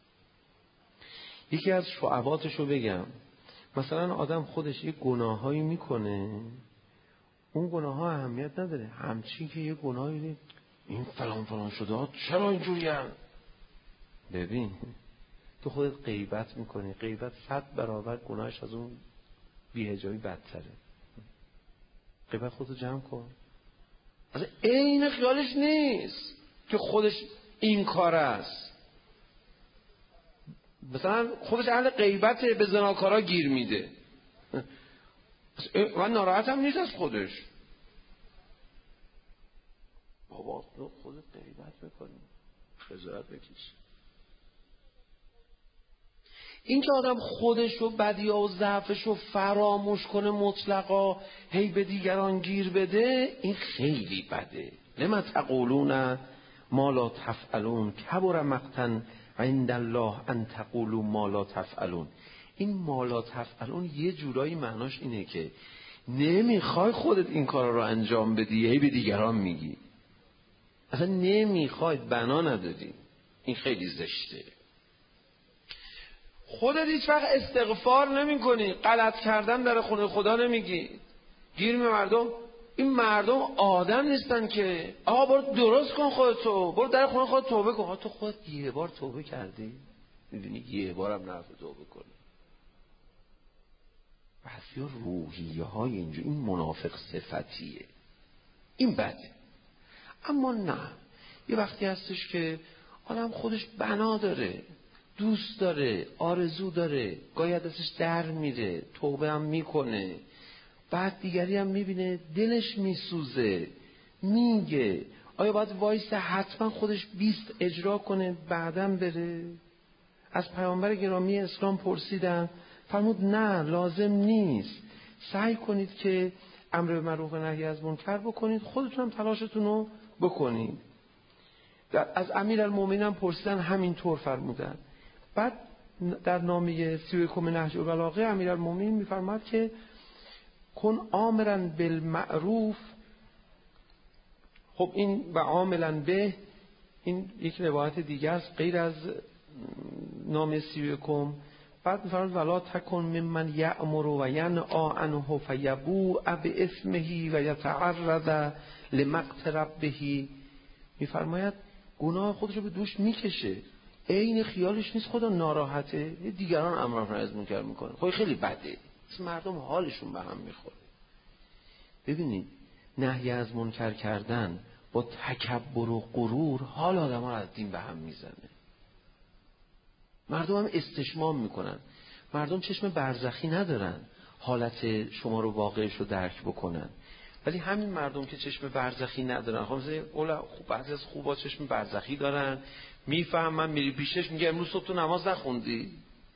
یکی از شعباتشو بگم، مثلا آدم خودش یه گناهایی میکنه، اون گناه ها اهمیت نداره، همچین که یه گناهی این فلان فلان شده ها چرا اینجوری هم؟ ببین تو خودت غیبت میکنی، غیبت صد برابر گناهش از اون بی‌حجابی بدتره. غیبت خودتو جمع کن. اصلا عین خیالش نیست که خودش این کار است. مثلا خودش اهل غیبته، به زناکارا گیر میده من ناراحت هم نیست از خودش. بابا تو خودت غیبت میکنی، خجالت بکش. این که آدم خودش و بدی‌ها و ضعفش رو فراموش کنه مطلقا، هی به دیگران گیر بده، این خیلی بده. لما تقولون ما لا تفعلون کبر مقتا عند الله ان تقولوا ما لا تفعلون. این ما لا تفعلون یه جورایی معناش اینه که نمیخوای خودت این کارا رو انجام بدی، هی به دیگران میگی. اصلا نمیخوای، بنا نداری. این خیلی زشته. خودت هیچ وقت استغفار نمی کنی، غلط کردن در خونه خدا نمیگی، گیر می مردم. این مردم آدم نیستن که آقا برو درست کن خودتو، برو در خونه خودت توبه کن. آقا تو خودت یه بار توبه کردی؟ میبینی یه بارم نرفت توبه کنی. بسیار روحیه های اینجا، این منافق صفتیه، این بده. اما نه، یه وقتی هستش که آدم خودش بنا داره، دوست داره، آرزو داره، گاهی دستش در میره، توبه هم میکنه، بعد دیگری هم میبینه دلش میسوزه، میگه آیا باید وایسه حتما خودش بیست اجرا کنه بعدم بره؟ از پیامبر گرامی اسلام پرسیدن، فرمود نه، لازم نیست. سعی کنید که امر به معروف و نهی از منکر بکنید، خودتون هم تلاشتون رو بکنید. از امیرالمومنین هم پرسیدن، همین طور فرمودن. بعد در نامه سی و یکم نهج البلاغه امیرالمومنین میفرماد که کن آمرا بالمعروف. خب این و عاملا به، این یک روایت دیگه است غیر از نامه سی و یکم. بعد میفرماد ولا تکن ممن یأمر و ینهی عنه فیبوء باسمه و یتعرض لمقت ربه. میفرماید گناه خودش رو به دوش میکشه، عین خیالش نیست خدا ناراحته، دیگران امر به معروف منکر میکنه. خب خیلی بده، مردم حالشون به هم میخوره. ببینید نهی از منکر کردن با تکبر و غرور حال آدم‌ها از دین به هم میزنه. مردم هم استشمام میکنن. مردم چشم برزخی ندارن حالت شما رو، واقعش رو درک بکنن. ولی همین مردم که چشم برزخی ندارن، خب مثلا خوب بعضی از خوبا چشم برزخی دارن، میفهمن، میری پیشش میگه امروز صبح تو نماز نخوندی.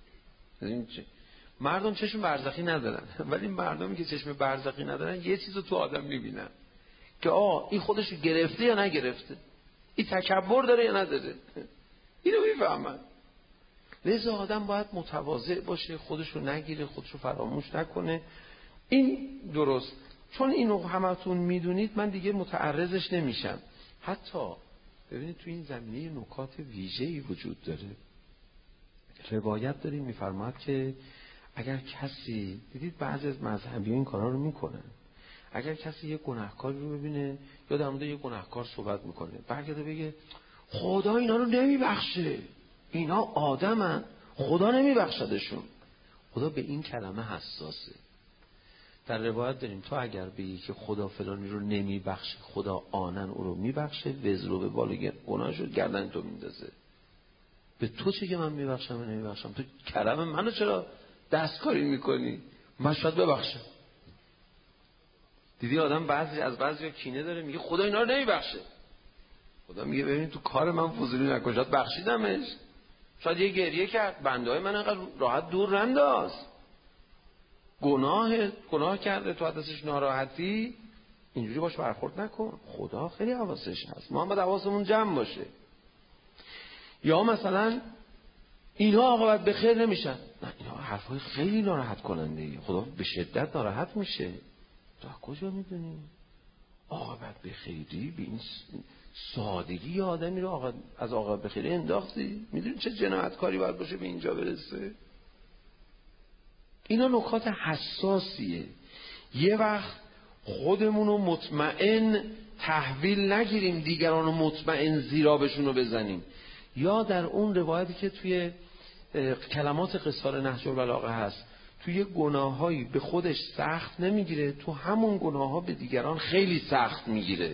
مردم چشم برزخی ندارن، ولی مردمی که چشم برزخی ندارن یه چیزو تو آدم میبینن که آه این خودش گرفته یا نگرفته، این تکبر داره یا نداره، اینو میفهمن. لذا آدم باید متواضع باشه، خودش رو نگیره، خودش رو فراموش نکنه. این درست. چون اینو همتون میدونید من دیگه متعرضش نمیشم. حتی ببینید تو این زمینه نکات ویژه‌ای وجود داره. روایت داریم میفرماد که اگر کسی، دیدید بعضی از مذهبیان این کارا رو میکنن، اگر کسی یه گناهکاری رو ببینه یا در مورد یه گناهکار صحبت میکنه، برگرده بگه خدا اینا رو نمیبخشه، اینا آدمن، خدا نمیبخشدشون. خدا به این کلمه حساسه. در روایت داریم تو اگر بگی که خدا فلانی رو نمیبخشه، خدا آنن او رو میبخشه، وزر رو به بالای گناهش گردن تو میندازه. به تو چه که من میبخشم و نمیبخشم؟ تو کرم منو چرا دستکاری میکنی؟ من شاید ببخشم. دیدی آدم بعضی از بعضی کینه داره، میگه خدا اینا رو نمیبخشه. خدا میگه ببین تو کار من فضولی نکن، شاید بخشیدمش، شاید یه گریه کرد، بنده های من انقدر راحت دور ننداز. گناه گناه کرده، تو دستش ناراحتی، اینجوری باش برخورد نکن. خدا خیلی حواسش هست، ما هم باید حواسمون جمع باشه. یا مثلا اینا عاقبت به خیر نمیشن، نه اینا حرفای خیلی ناراحت کننده ای، خدا به شدت ناراحت میشه. تو کجا میدونی عاقبت به خیری؟ به این سادگی آدمی رو از عاقبت به خیری انداختی؟ میدونی چه جنایتکاری باید باشه به اینجا برسه؟ اینا نکات حساسیه. یه وقت خودمونو مطمئن تحویل نگیریم، دیگرانو مطمئن زیرا بهشون رو بزنیم. یا در اون روایتی که توی کلمات قصار نهج البلاغه هست، توی گناهایی به خودش سخت نمیگیره، تو همون گناهها به دیگران خیلی سخت میگیره.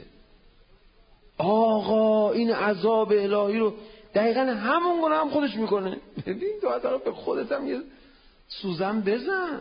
آقا این عذاب الهی رو دقیقا همون گناه هم خودش میکنه. ببین تو حتی به خودت هم یه سوزن بزن.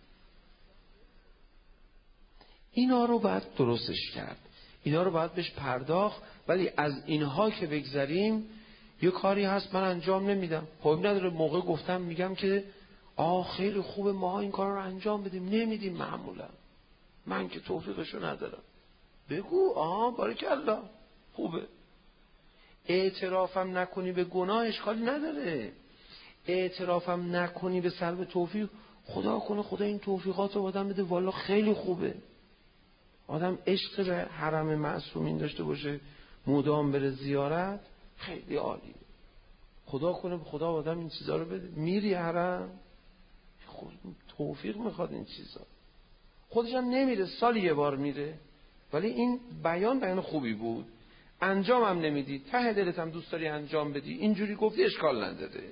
اینا رو باید درستش کرد، اینا رو باید بهش پرداخت. ولی از اینها که بگذریم، یه کاری هست من انجام نمیدم، خب نداره، موقع گفتم میگم که آه خیلی خوبه ما این کار رو انجام بدیم، نمیدیم معمولا، من که توفیقشو ندارم. بگو آه بارکالله خوبه. اعترافم نکنی به گناه اشکالی نداره، اعترافم نکنی به سلب توفیق، خدا کنه خدا این توفیقات رو آدم بده، والا خیلی خوبه. آدم عشق به حرم معصومین داشته باشه، مدام بره زیارت، خیلی عالیه. خدا کنه خدا آدم این چیزا رو بده. میری حرم، خود توفیق میخواد این چیزا. خودش هم نمیره، سالی یه بار میره، ولی این بیان بیان خوبی بود. انجام هم نمیدی، ته دلت هم دوست داری انجام بدی، اینجوری گفتی اشکال نداره.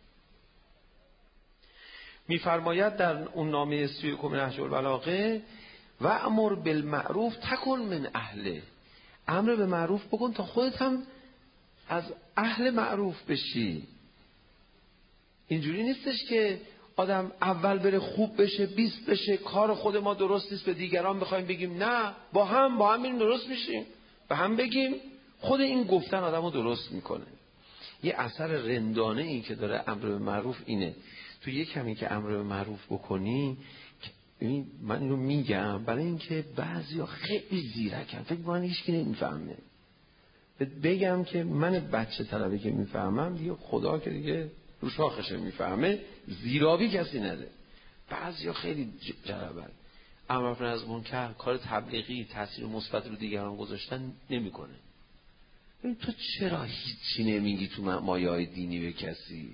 میفرماید در اون نامه سی و یکم نهج البلاغه و امر بالمعروف تکن من اهله، امر به معروف بکن تا خودت هم از اهل معروف بشی. اینجوری نیستش که آدم اول بره خوب بشه، بیست بشه، کار خود ما درست نیست به دیگران بخوایم بگیم نه، با هم با هم این درست میشیم، به هم بگیم. خود این گفتن آدمو درست میکنه. یه اثر رندانه این که داره امر به معروف اینه، تو یه کمی که امر به معروف بکنی، من اینو میگم برای اینکه بعضیا خیلی زیرکن، فکر می‌کنن هیچکی نمیفهمه. بگم که من بچه طلبه که میفهمم، دیگه خدا که دیگه رو شاخشه میفهمه، زیرابی کسی نده. بعضیا خیلی جربن، امر از منکر، کار تبلیغی، تاثیر مثبت رو دیگران گذاشتن نمیکنه. ببین تو چرا هیچی نمیگی تو مایه‌های دینی به کسی؟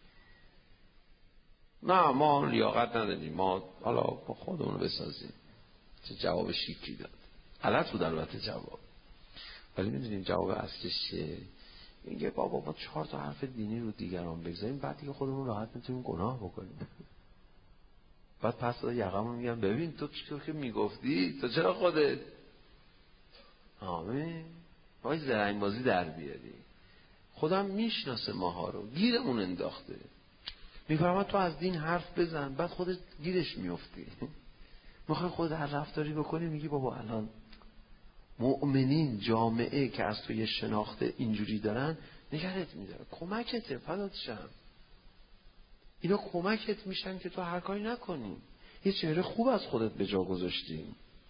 نه ما لیاقت نداریم، ما حالا خودمون رو بسازیم. چه جواب شیکی داد، غلط بود البته جواب، ولی میدونیم جواب اصلش چیه؟ میگه بابا ما چهار تا حرف دینی رو دیگران بگذاریم، بعد دیگه خودمون راحت میتونیم گناه بکنیم. بعد پس داده یقمون میگم ببین تو چطور که میگفتی، تو چرا خودت آمین ما زرنگ بازی در بیاری. خودم میشناسه ماها رو، گیرمون انداخته. میفرماد تو از دین حرف بزن، بعد خودت گیرش میفتی. میخوای خود هر رفتاری بکنی، میگی بابا الان مؤمنین جامعه که از توی شناخت اینجوری دارن نگرت میداره، کمکته، فدات شم. اینا کمکت میشن که تو هر کاری نکنی. یه چهره خوب از خودت به جا گذاشتی،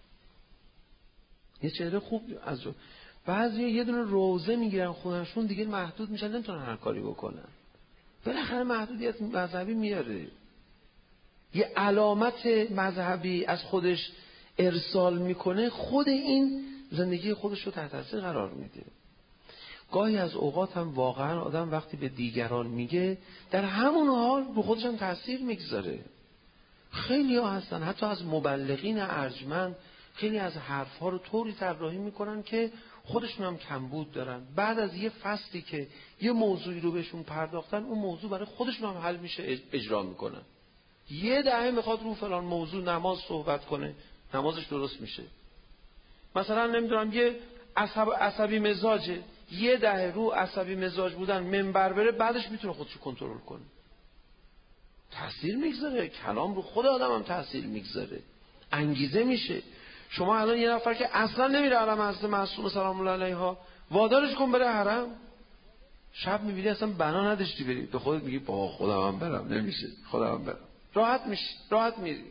یه چهره خوب از جا. بعضی یه دونه روزه میگیرن خودشون، دیگه محدود میشن، نمیتونن هر کاری بکنن. بالاخره محدودیت مذهبی میاره، یه علامت مذهبی از خودش ارسال میکنه، خود این زندگی خودش رو تحت تاثیر قرار میده. گاهی از اوقات هم واقعا آدم وقتی به دیگران میگه، در همون حال رو خودش هم تاثیر میگذاره. خیلی ها هستن حتی از مبلغین ارجمند، خیلی از حرفها رو طوری طراحی میکنن که خودشون هم کمبود دارن. بعد از یه فصلی که یه موضوعی رو بهشون پرداختن، اون موضوع برای خودشون هم حل میشه، اجرا میکنن. یه دهه میخواد رو فلان موضوع نماز صحبت کنه، نمازش درست میشه. مثلا نمیدونم یه عصب عصبی مزاجه، یه دهه رو عصبی مزاج بودن منبر بره، بعدش میتونه خودشو کنترل کنه. تأثیر میگذاره، کلام رو خود آدم هم تأثیر میگذاره، انگیزه میشه. شما الان یه نفر که اصلا نمیره حرم حضرت معصومه سلام الله علیها، وادارش کن بره حرم، شب میبینی اصلا بنا نداشتی بری، به خودت میگی با خودم هم برم، نمیشه خودم هم برم، راحت میشی، راحت میری.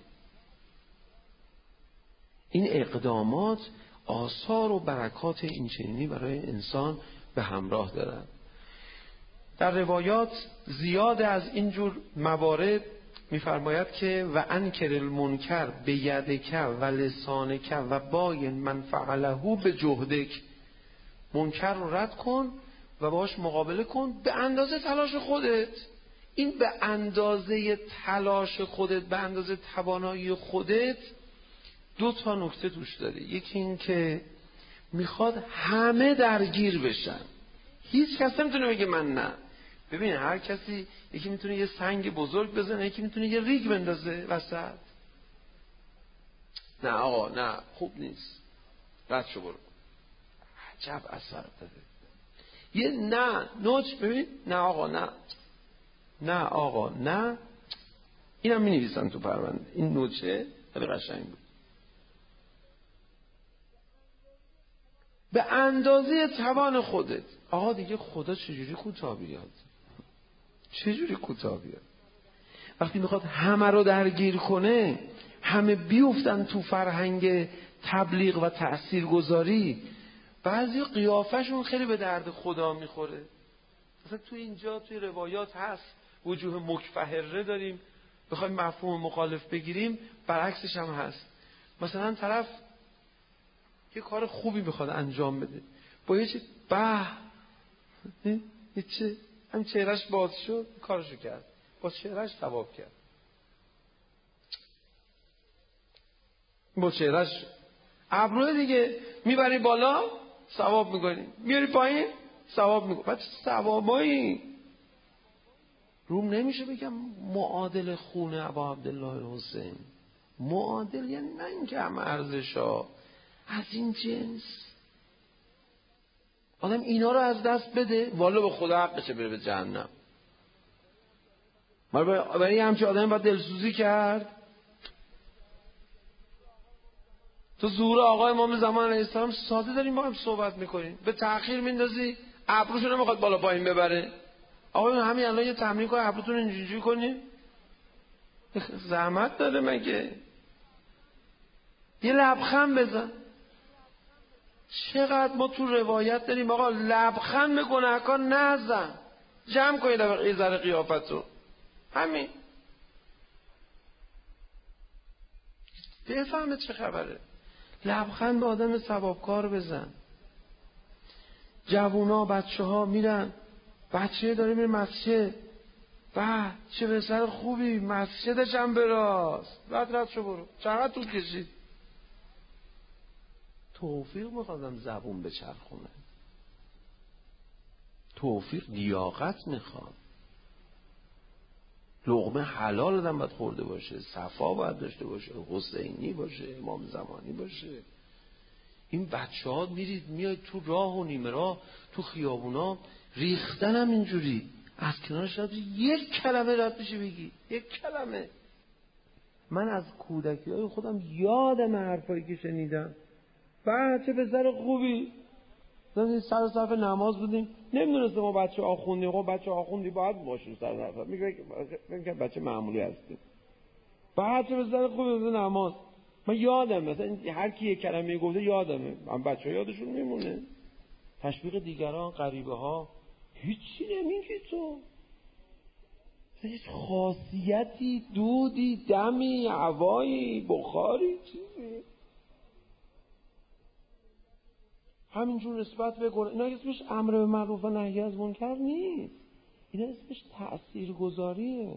این اقدامات آثار و برکات این چنینی برای انسان به همراه دارند. در روایات زیاد از اینجور موارد میفرماید که و انکر المنکر به یدک و لسانک و باین من فعله به جهدک، منکر رو رد کن و باش مقابله کن به اندازه تلاش خودت. این به اندازه تلاش خودت، به اندازه توانایی خودت، دو تا نکته توش داره. یکی این که میخواد همه درگیر بشن، هیچ کس نمیتونه بگه من نه. ببین هر کسی، یکی میتونه یه سنگ بزرگ بزنه، یکی میتونه یه ریگ بندازه وسط. نه آقا نه خوب نیست، رد شو برو. عجب اثر داره. یه نه نوچ، ببین نه آقا نه، نه آقا نه، اینم می نویسن تو پرونده، این نوچه خیلی قشنگ بود. به اندازه توان خودت. آقا دیگه خدا چجوری کوتاه بیاد؟ چجوری کوتاه بیاد؟ وقتی میخواد همه رو درگیر کنه، همه بیفتن تو فرهنگ تبلیغ و تأثیرگذاری، بعضی قیافشون خیلی به درد خدا میخوره. مثلا تو اینجا توی روایات هست وجوه مکفهره داریم، بخوایم مفهوم مخالف بگیریم برعکسش هم هست. مثلا طرف یه کار خوبی میخواد انجام بده، با یه چه به یه چه هم چهرش باز شد کارشو کرد، با چهرش ثواب کرد، با چهرش ابروی دیگه میبری بالا ثواب میکنی، میاری پایین ثواب میکنی. بعد ثوابایی روم نمیشه بگم معادل خونه ابا عبدالله حسین. معادل یعنی نه اینکه هم ارزشا از این جنس آدم اینا رو از دست بده، والا به خدا حقشه بره به جهنم. برای همچه آدم باید دلسوزی کرد. تو ظهور آقای امام زمان علیه السلام ساده داریم با هم صحبت میکنیم، به تأخیر میندازی، ابروشو نمیخواد بالا پایین ببره. آقای همین الان یه تمرین کنی ابروتون اینجوری کنی، زحمت داره مگه؟ یه لبخند بزن. چقدر ما تو روایت داریم آقا لبخند به گناهکار نزن، جمع کنید یه ذره قیافتو، همین بفهمه چه خبره. لبخند به آدم ثوابکار بزن. جوونا بچه ها میرن، بچه داره میره مسجد، بعد چه پسر خوبی مسجدش هم براست، بعد رد شو برو. چقدر طول کشید؟ توفیق میخوادم زبون بچرخونه، توفیق لیاقت میخواد، لقمه حلال آدم باید خورده باشه، صفا باید داشته باشه، حسینی باشه، امام زمانی باشه. این بچه ها میرید میاید تو راه و نیمه راه تو خیابونا ریختن هم اینجوری، از کنارش رد یک کلمه رد بشه بگی، یک کلمه. من از کودکی های خودم یادم حرفایی که شنیدم، بچه پسر خوبی مثلا سر صف نماز بودیم، نمیدونستم ما بچه آخوندی، ما بچه آخوندی باید باشیم سر صف، میگه که بچه معمولی هستیم، بچه پسر خوبی مثلا نماز. من یادم مثلا هر کی یک کلمه گفته یادمه، من بچه ها یادشون میمونه. تشویق دیگران، غریبه ها، هیچی نمیگی تو، هیچ خاصیتی، دودی، دمی، هوایی، بخاری، چیزی. همینجور نسبت به گناه. اینا اسمش امر به معروف و نهی از منکر نیست، اینا اسمش تأثیرگذاریه.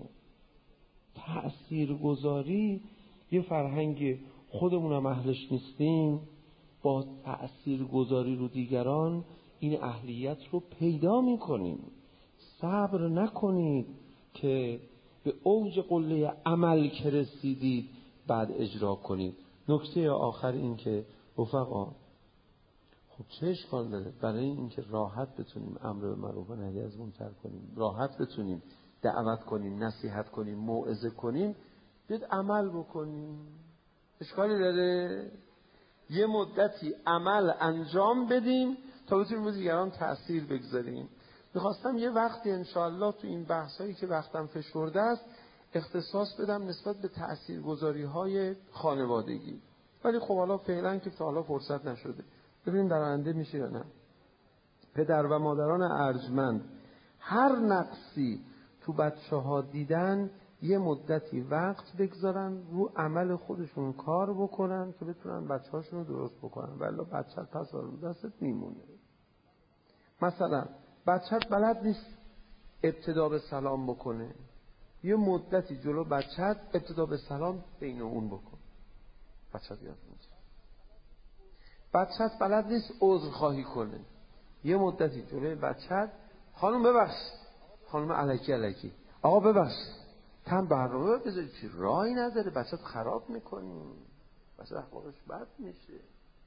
تأثیرگذاری یه فرهنگ خودمونم اهلش نیستیم، با تأثیرگذاری رو دیگران این اهلیت رو پیدا میکنیم. صبر نکنید که به اوج قله عمل که رسیدید بعد اجرا کنید. نکته آخر این که رفقا خب چه اشکال داره برای اینکه راحت بتونیم امر به معروف و نهی از منکر کنیم، راحت بتونیم دعوت کنیم، نصیحت کنیم، موعظه کنیم، بیاد عمل بکنیم. اشکالی داره یه مدتی عمل انجام بدیم تا بتونیم روی دیگران تأثیر بگذاریم. میخواستم یه وقتی انشاءالله تو این بحثایی که وقتم فشرده است اختصاص بدم نسبت به تأثیرگذاری‌های خانوادگی، ولی خب حالا فعلا که تا حالا فرصت نشده، ببینیم در آینده میشه یا نه. پدر و مادران ارجمند هر نقصی تو بچه ها دیدن یه مدتی وقت بگذارن رو عمل خودشون کار بکنن که بتونن بچه هاشون رو درست بکنن، ولی بچه پس رو دستت میمونه. مثلا بچه بلد نیست ابتدا به سلام بکنه، یه مدتی جلو بچه ابتدا به سلام بین اون بکن، بچه یاد میگیره. بچه بلد نیست عذر خواهی کنه، یه مدتی جلوی بچه خانم ببخش، خانم الکی الکی آقا ببخش، تم برنامه بذاری، چی راهی نداره، بچه خراب میکنی، بچه اخلاقش بد میشه.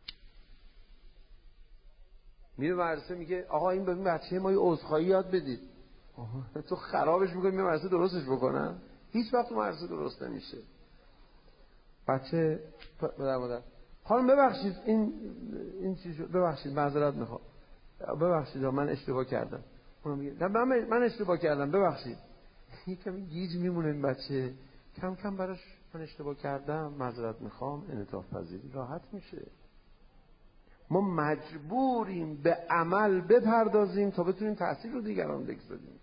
میره مدرسه میگه آقا این ببین بچه ما یه عذرخواهی یاد بدید. تو خرابش میکنی، میره مدرسه درستش بکنن؟ هیچ وقت مدرسه درست نمیشه. بچه پدر مادر خانم ببخشید این این چیز ببخشید معذرت میخوام، ببخشید من اشتباه کردم. اون میگه من من اشتباه کردم ببخشید. یکم گیج میمونه این بچه، کم کم براش من اشتباه کردم معذرت میخوام، انعطاف پذیری راحت میشه. ما مجبوریم به عمل بپردازیم تا بتونیم تأثیر رو دیگران بگذاریم.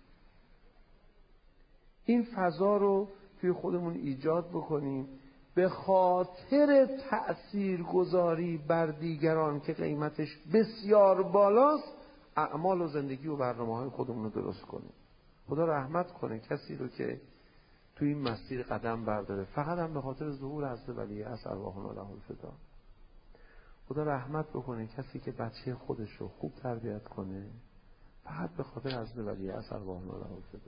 این فضا رو توی خودمون ایجاد بکنیم به خاطر تأثیر گذاری بر دیگران که قیمتش بسیار بالاست. اعمال و زندگی و برنامه‌های خودمون رو درست کنیم. خدا رحمت کنه کسی رو که توی این مسیر قدم برداره، فقط هم به خاطر ظهور حضرت ولی اصل ارواحنا له الفدا. خدا رحمت بکنه کسی که بچه خودش رو خوب تربیت کنه، فقط به خاطر حضرت ولی اصل ارواحنا له الفدا.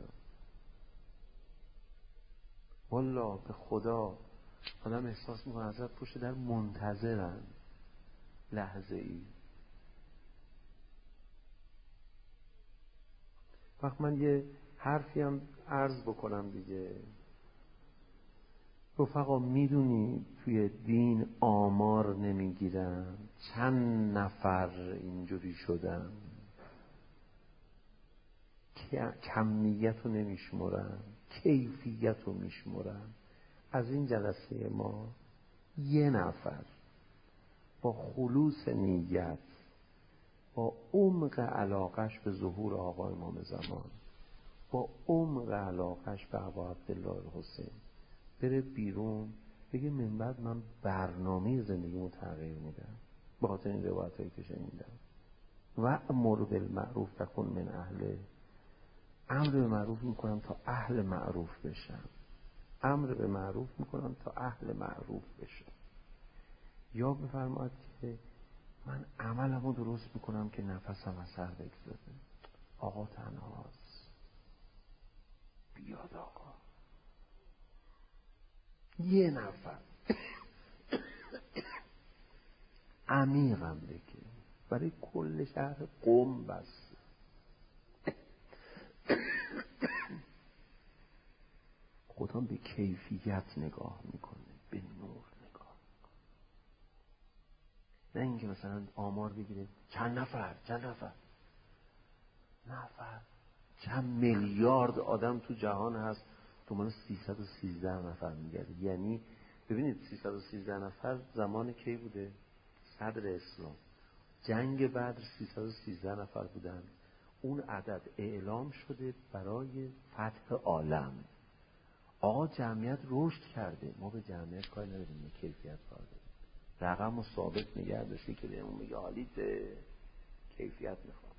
والله به خدا آدم احساس میکنه حضرت پشت در منتظرن لحظه ای. وقت من یه حرفی هم عرض بکنم دیگه. رفقا میدونی توی دین آمار نمیگیرن چند نفر اینجوری شدن، کمیت رو نمیشمرن، کیفیت رو میشمرن. از این جلسه ما یه نفر با خلوص نیت، با عمق علاقش به ظهور آقا امام زمان، با عمق علاقش به ابا عبدالله الحسین بره بیرون بگه من بعد من برنامه زندگیمو تغییر میدم به خاطر این روایتایی که شنیدم. و امر بالمعروف تکون من اهله، امر به معروف میکنم تا اهل معروف بشم، امر به معروف میکنم تا اهل معروف بشم. یا بفرماید که من عملمو درست میکنم که نفسم از سر بگذاره. آقا تنهاست، بیاد آقا یه نفر عمیقم بگه برای کل شهر قم بس. خدا به کیفیت نگاه میکنه، به نور نگاه میکنه. نه اینکه مثلا آمار بگیره چند نفر چند نفر نفر چند میلیارد آدم تو جهان هست، تو من سیصد و سیزده نفر میگرد. یعنی ببینید سیصد و سیزده نفر زمان کی بوده؟ صدر اسلام. جنگ بدر سیصد و سیزده نفر بودن. اون عدد اعلام شده برای فتح عالم. آقا جمعیت رشد کرده، ما به جمعیت کار نداریم، به کیفیت کار داریم. رقم و ثابت نگه داشته که بهمون میگه حالیت کیفیت میخوام.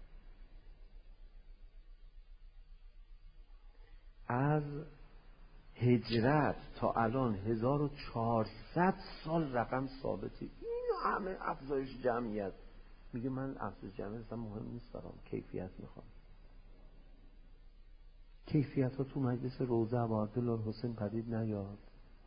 از هجرت تا الان هزار و چهارصد سال رقم ثابته. این همه افزایش جمعیت. میگه من افزایش جمعیت اصلا مهم نیست برام، کیفیت میخوام. کیفیت ها تو مجلس روضه ابا عبدالله الحسین پدید نیاد.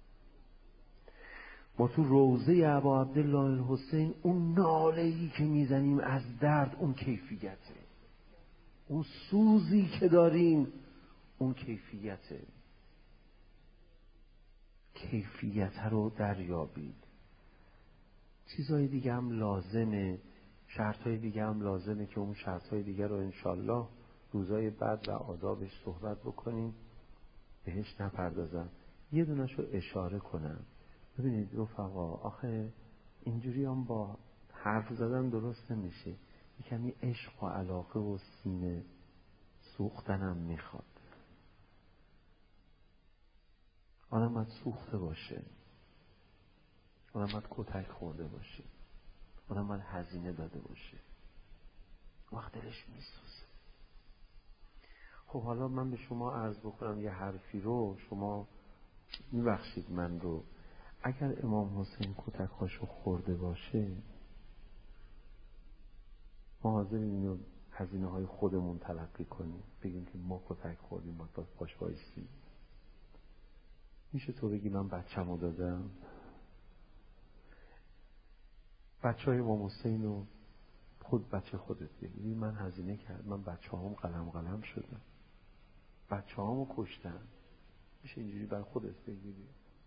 ما تو روضه ابا عبدالله الحسین اون ناله‌ای که میزنیم از درد اون کیفیته، اون سوزی که داریم اون کیفیته. کیفیت رو دریابید. چیزهای دیگه هم لازمه، شرطهای دیگه هم لازمه که اون شرطهای دیگه رو انشالله روزای بعد و آدابش صحبت بکنیم، بهش نپردازم. یه دونش رو اشاره کنم. ببینید رفقا، آخه اینجوری هم با حرف زدن درست نمیشه. یه کمی عشق و علاقه و سینه سوختنم میخواد. آدم باید سوخته باشه، آدم باید کتک خورده باشه، آدم باید هزینه داده باشه، وقت دلش میسوزه. خب حالا من به شما عرض بکنم یه حرفی رو، شما میبخشید من رو. اگر امام حسین کتک هاشو خورده باشه، ما حاضریم اینو هزینه های خودمون تلقی کنیم، بگیم که ما کتک خوردیم با پاش وایسیم. میشه تو بگی من بچه‌مو دادم؟ بچه های امام حسین رو خود بچه خودت بگی من هزینه کردم، من بچه هام قلم قلم شدم، بچه هامو کشتم. میشه اینجوری بر خودت بگیری؟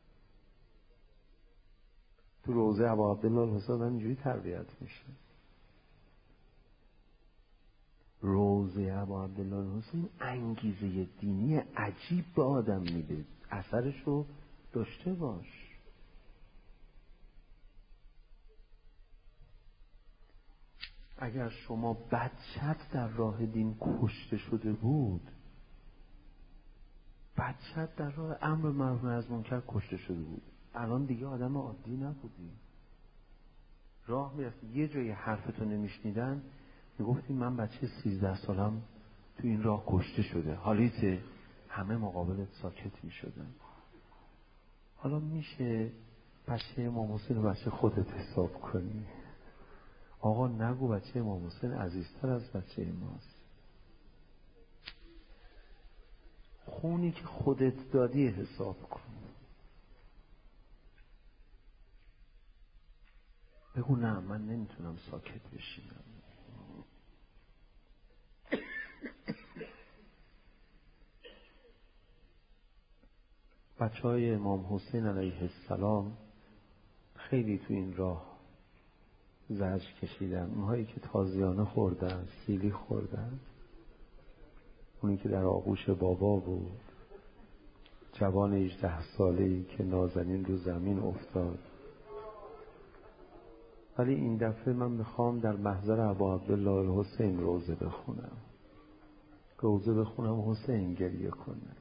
تو روضه ابا عبدالله الحسین اینجوری تربیت میشه. روضه ابا عبدالله الحسین انگیزه دینی عجیب به آدم میده، اثرشو داشته باش. اگر شما بچت در راه دین کشته شده بود، بچت در راه امر معروف نهی از منکر کشته شده بود، الان دیگه آدم عادی نبودی. راه میرفتی یه جای حرفتو نمیشنیدن، میگفتی من بچه سیزده سالم تو این راه کشته شده، حالیته همه مقابلت ساکت میشدن. حالا میشه بچه امام حسین و بچه خودت حساب کنی. آقا نگو بچه امام حسین عزیزتر از بچه ماست. خونی که خودت دادی حساب کن. بگو نه من نمیتونم ساکت بشینم. بچه های امام حسین علیه السلام خیلی تو این راه زجر کشیدن. اونهایی که تازیانه خوردن، سیلی خوردن، اونی که در آغوش بابا بود، جوان هجده ساله‌ای که نازنین رو زمین افتاد. ولی این دفعه من میخوام در محضر ابا عبدالله الحسین روزه بخونم، روزه بخونم حسین گریه کنم.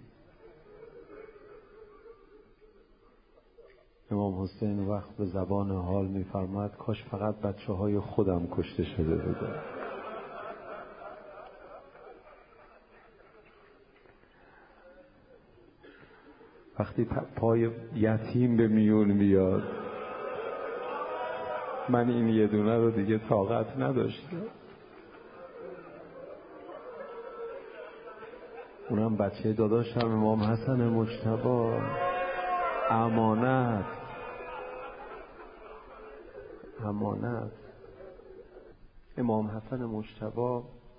امام حسین وقت به زبان حال میفرماد کاش فقط بچه های خودم کشته شده بودن. وقتی پای یتیم به میون میاد، من این یه دونه رو دیگه طاقت نداشتم. اونم بچه داداشم امام حسن مجتبی، امانت امانت امام حسن مجتبی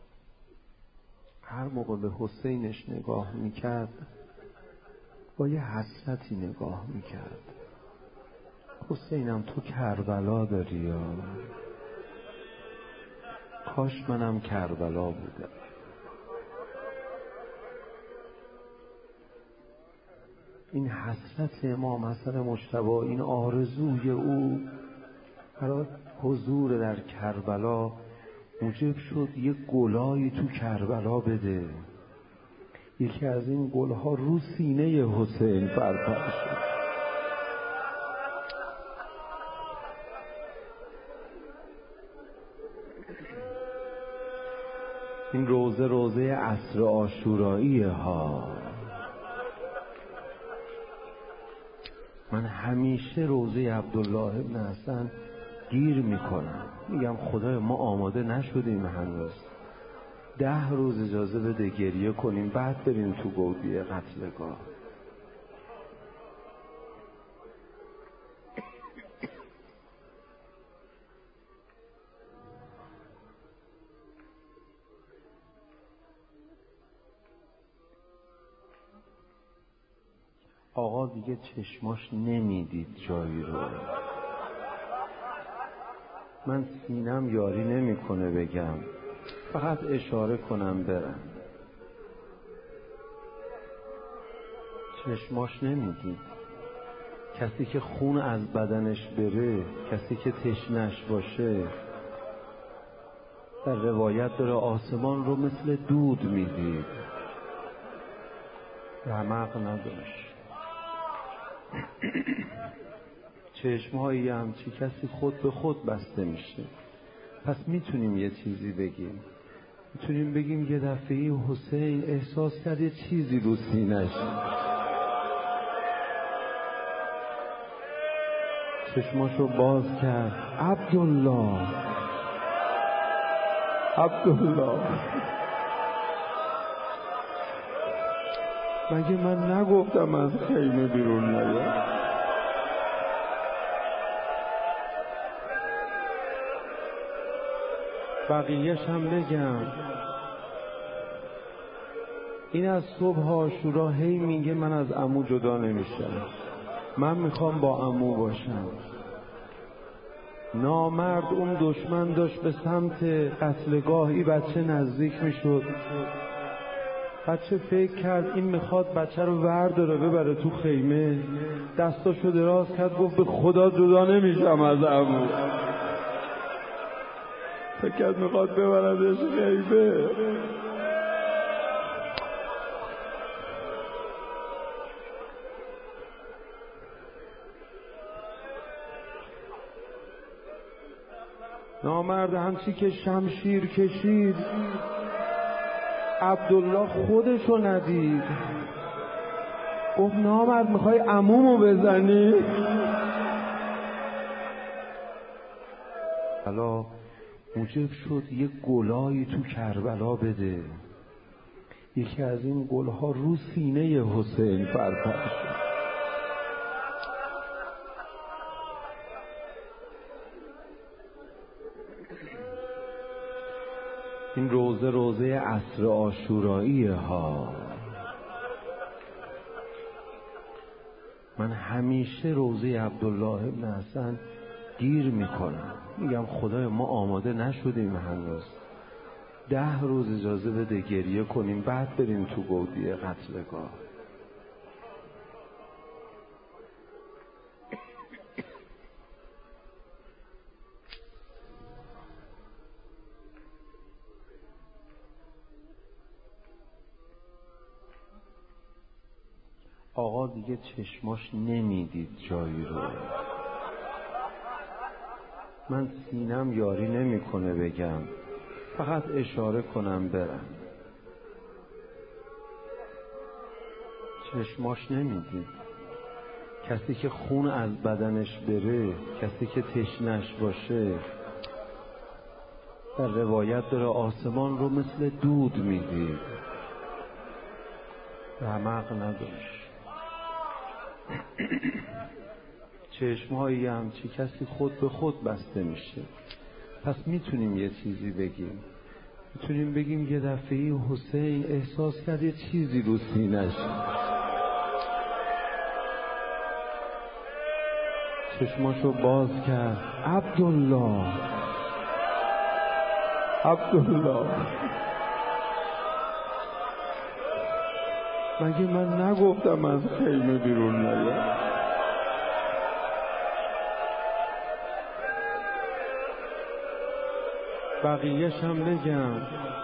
هر موقع به حسینش نگاه میکرد با یه حسرتی نگاه میکرد. حسینم تو کربلا داری یا کاش منم کربلا بودم. این حسرت امام حسن مجتبی، این آرزوی او برای حضور در کربلا موجب شد یک گلایی تو کربلا بده. یکی از این گلها رو سینه حسین برپا شد. این روزه روزه عصر عاشوراییه ها. من همیشه روزه عبدالله ابن حسن گیر میکنم، میگم خدای ما آماده نشدیم هنوز، ده روز اجازه بده گریه کنیم بعد بریم تو گودی قتلگاه. آقا دیگه چشماش نمیدید جایی رو. من سینم یاری نمیکنه بگم، فقط اشاره کنم برم. چشماش نمیدید. کسی که خون از بدنش بره، کسی که تشنش باشه، در روایت داره آسمان رو مثل دود میدید. رمق نداشت. چشمهایی همچی کسی خود به خود بسته میشه. پس میتونیم یه چیزی بگیم، میتونیم بگیم یه دفعه حسین احساس کرد یه چیزی رو سینش، چشماشو باز کرد. عبدالله عبدالله مگه من نگفتم از خیمه بیرون نیا؟ بقیه‌ش هم بگم. این از صبح عاشورا هی میگه من از عمو جدا نمیشم، من میخوام با عمو باشم. نامرد اون دشمن داشت به سمت قتلگاه این بچه نزدیک میشد. بچه فکر کرد این میخواد بچه رو ورداره ببره تو خیمه، دستاشو دراز کرد گفت به خدا جدا نمیشم از عمو. فکر کرد میخواد ببردش خیمه. نامرد همچی که شمشیر کشید عبدالله خودشو ندید، گفت نامرد میخوای عمومو بزنی؟ حالا موجب شد یه گلایی تو کربلا بده. یکی از این گلها رو سینه حسین پرپر شد. این روزه روزه عصر عاشوراییه ها. من همیشه روزه عبدالله ابن حسن گیر میکنم، میگم خدای ما آماده نشدیم هنوز، ده روز اجازه بده گریه کنیم بعد بریم تو گودی قتلگاه. آقا دیگه چشماش نمیدید جایی رو. من سینم یاری نمیکنه بگم، فقط اشاره کنم برم. چشماش نمیدید. کسی که خون از بدنش بره، کسی که تشنش باشه، در روایت داره آسمان رو مثل دود میدید. رمق نداشت. چشمهایی هم چی کسی خود به خود بسته میشه. پس میتونیم یه چیزی بگیم، میتونیم بگیم یه دفعه حسین احساس کرد یه چیزی رو سینش، چشماشو باز کرد. عبدالله عبدالله مگه من نگفتم از خیمه بیرون نیا؟ بقیه‌ش هم بگم.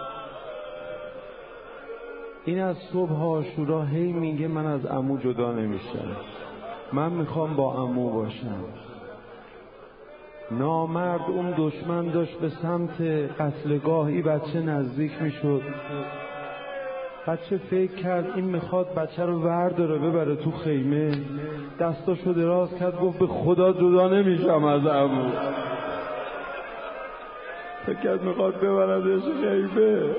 این از صبح عاشورا هی میگه من از عمو جدا نمیشم، من میخوام با عمو باشم. نامرد اون دشمن داشت به سمت قتلگاه این بچه نزدیک میشد. بچه فکر کرد این میخواد بچه رو ورداره ببره تو خیمه، دستاشو دراز کرد گفت به خدا جدا نمیشم از عمو. فکر کرد میخواد ببردش خیمه.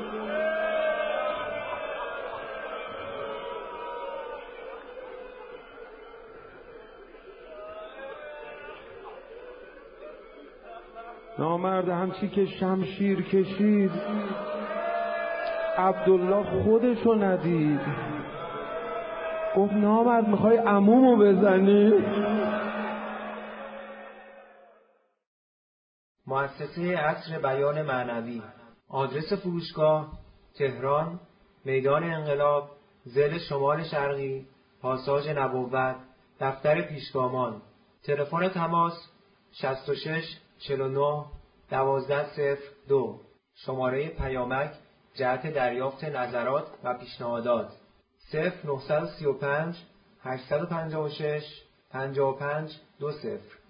نامرد همچی که شمشیر کشید عبدالله خودشو ندید، گفت نامرد میخوای عمومو بزنی؟ مؤسسه عصر بیان معنوی. آدرس فروشگاه: تهران، میدان انقلاب، ضلع شمال شرقی، پاساژ نبوت، دفتر پیشگامان. تلفن تماس: شصت و شش چهل و نه دوازده صفر دو. شماره پیامک جهت دریافت نظرات و پیشنهادات: صفر نه سه پنج هشت پنج شش پنج پنج دو صفر.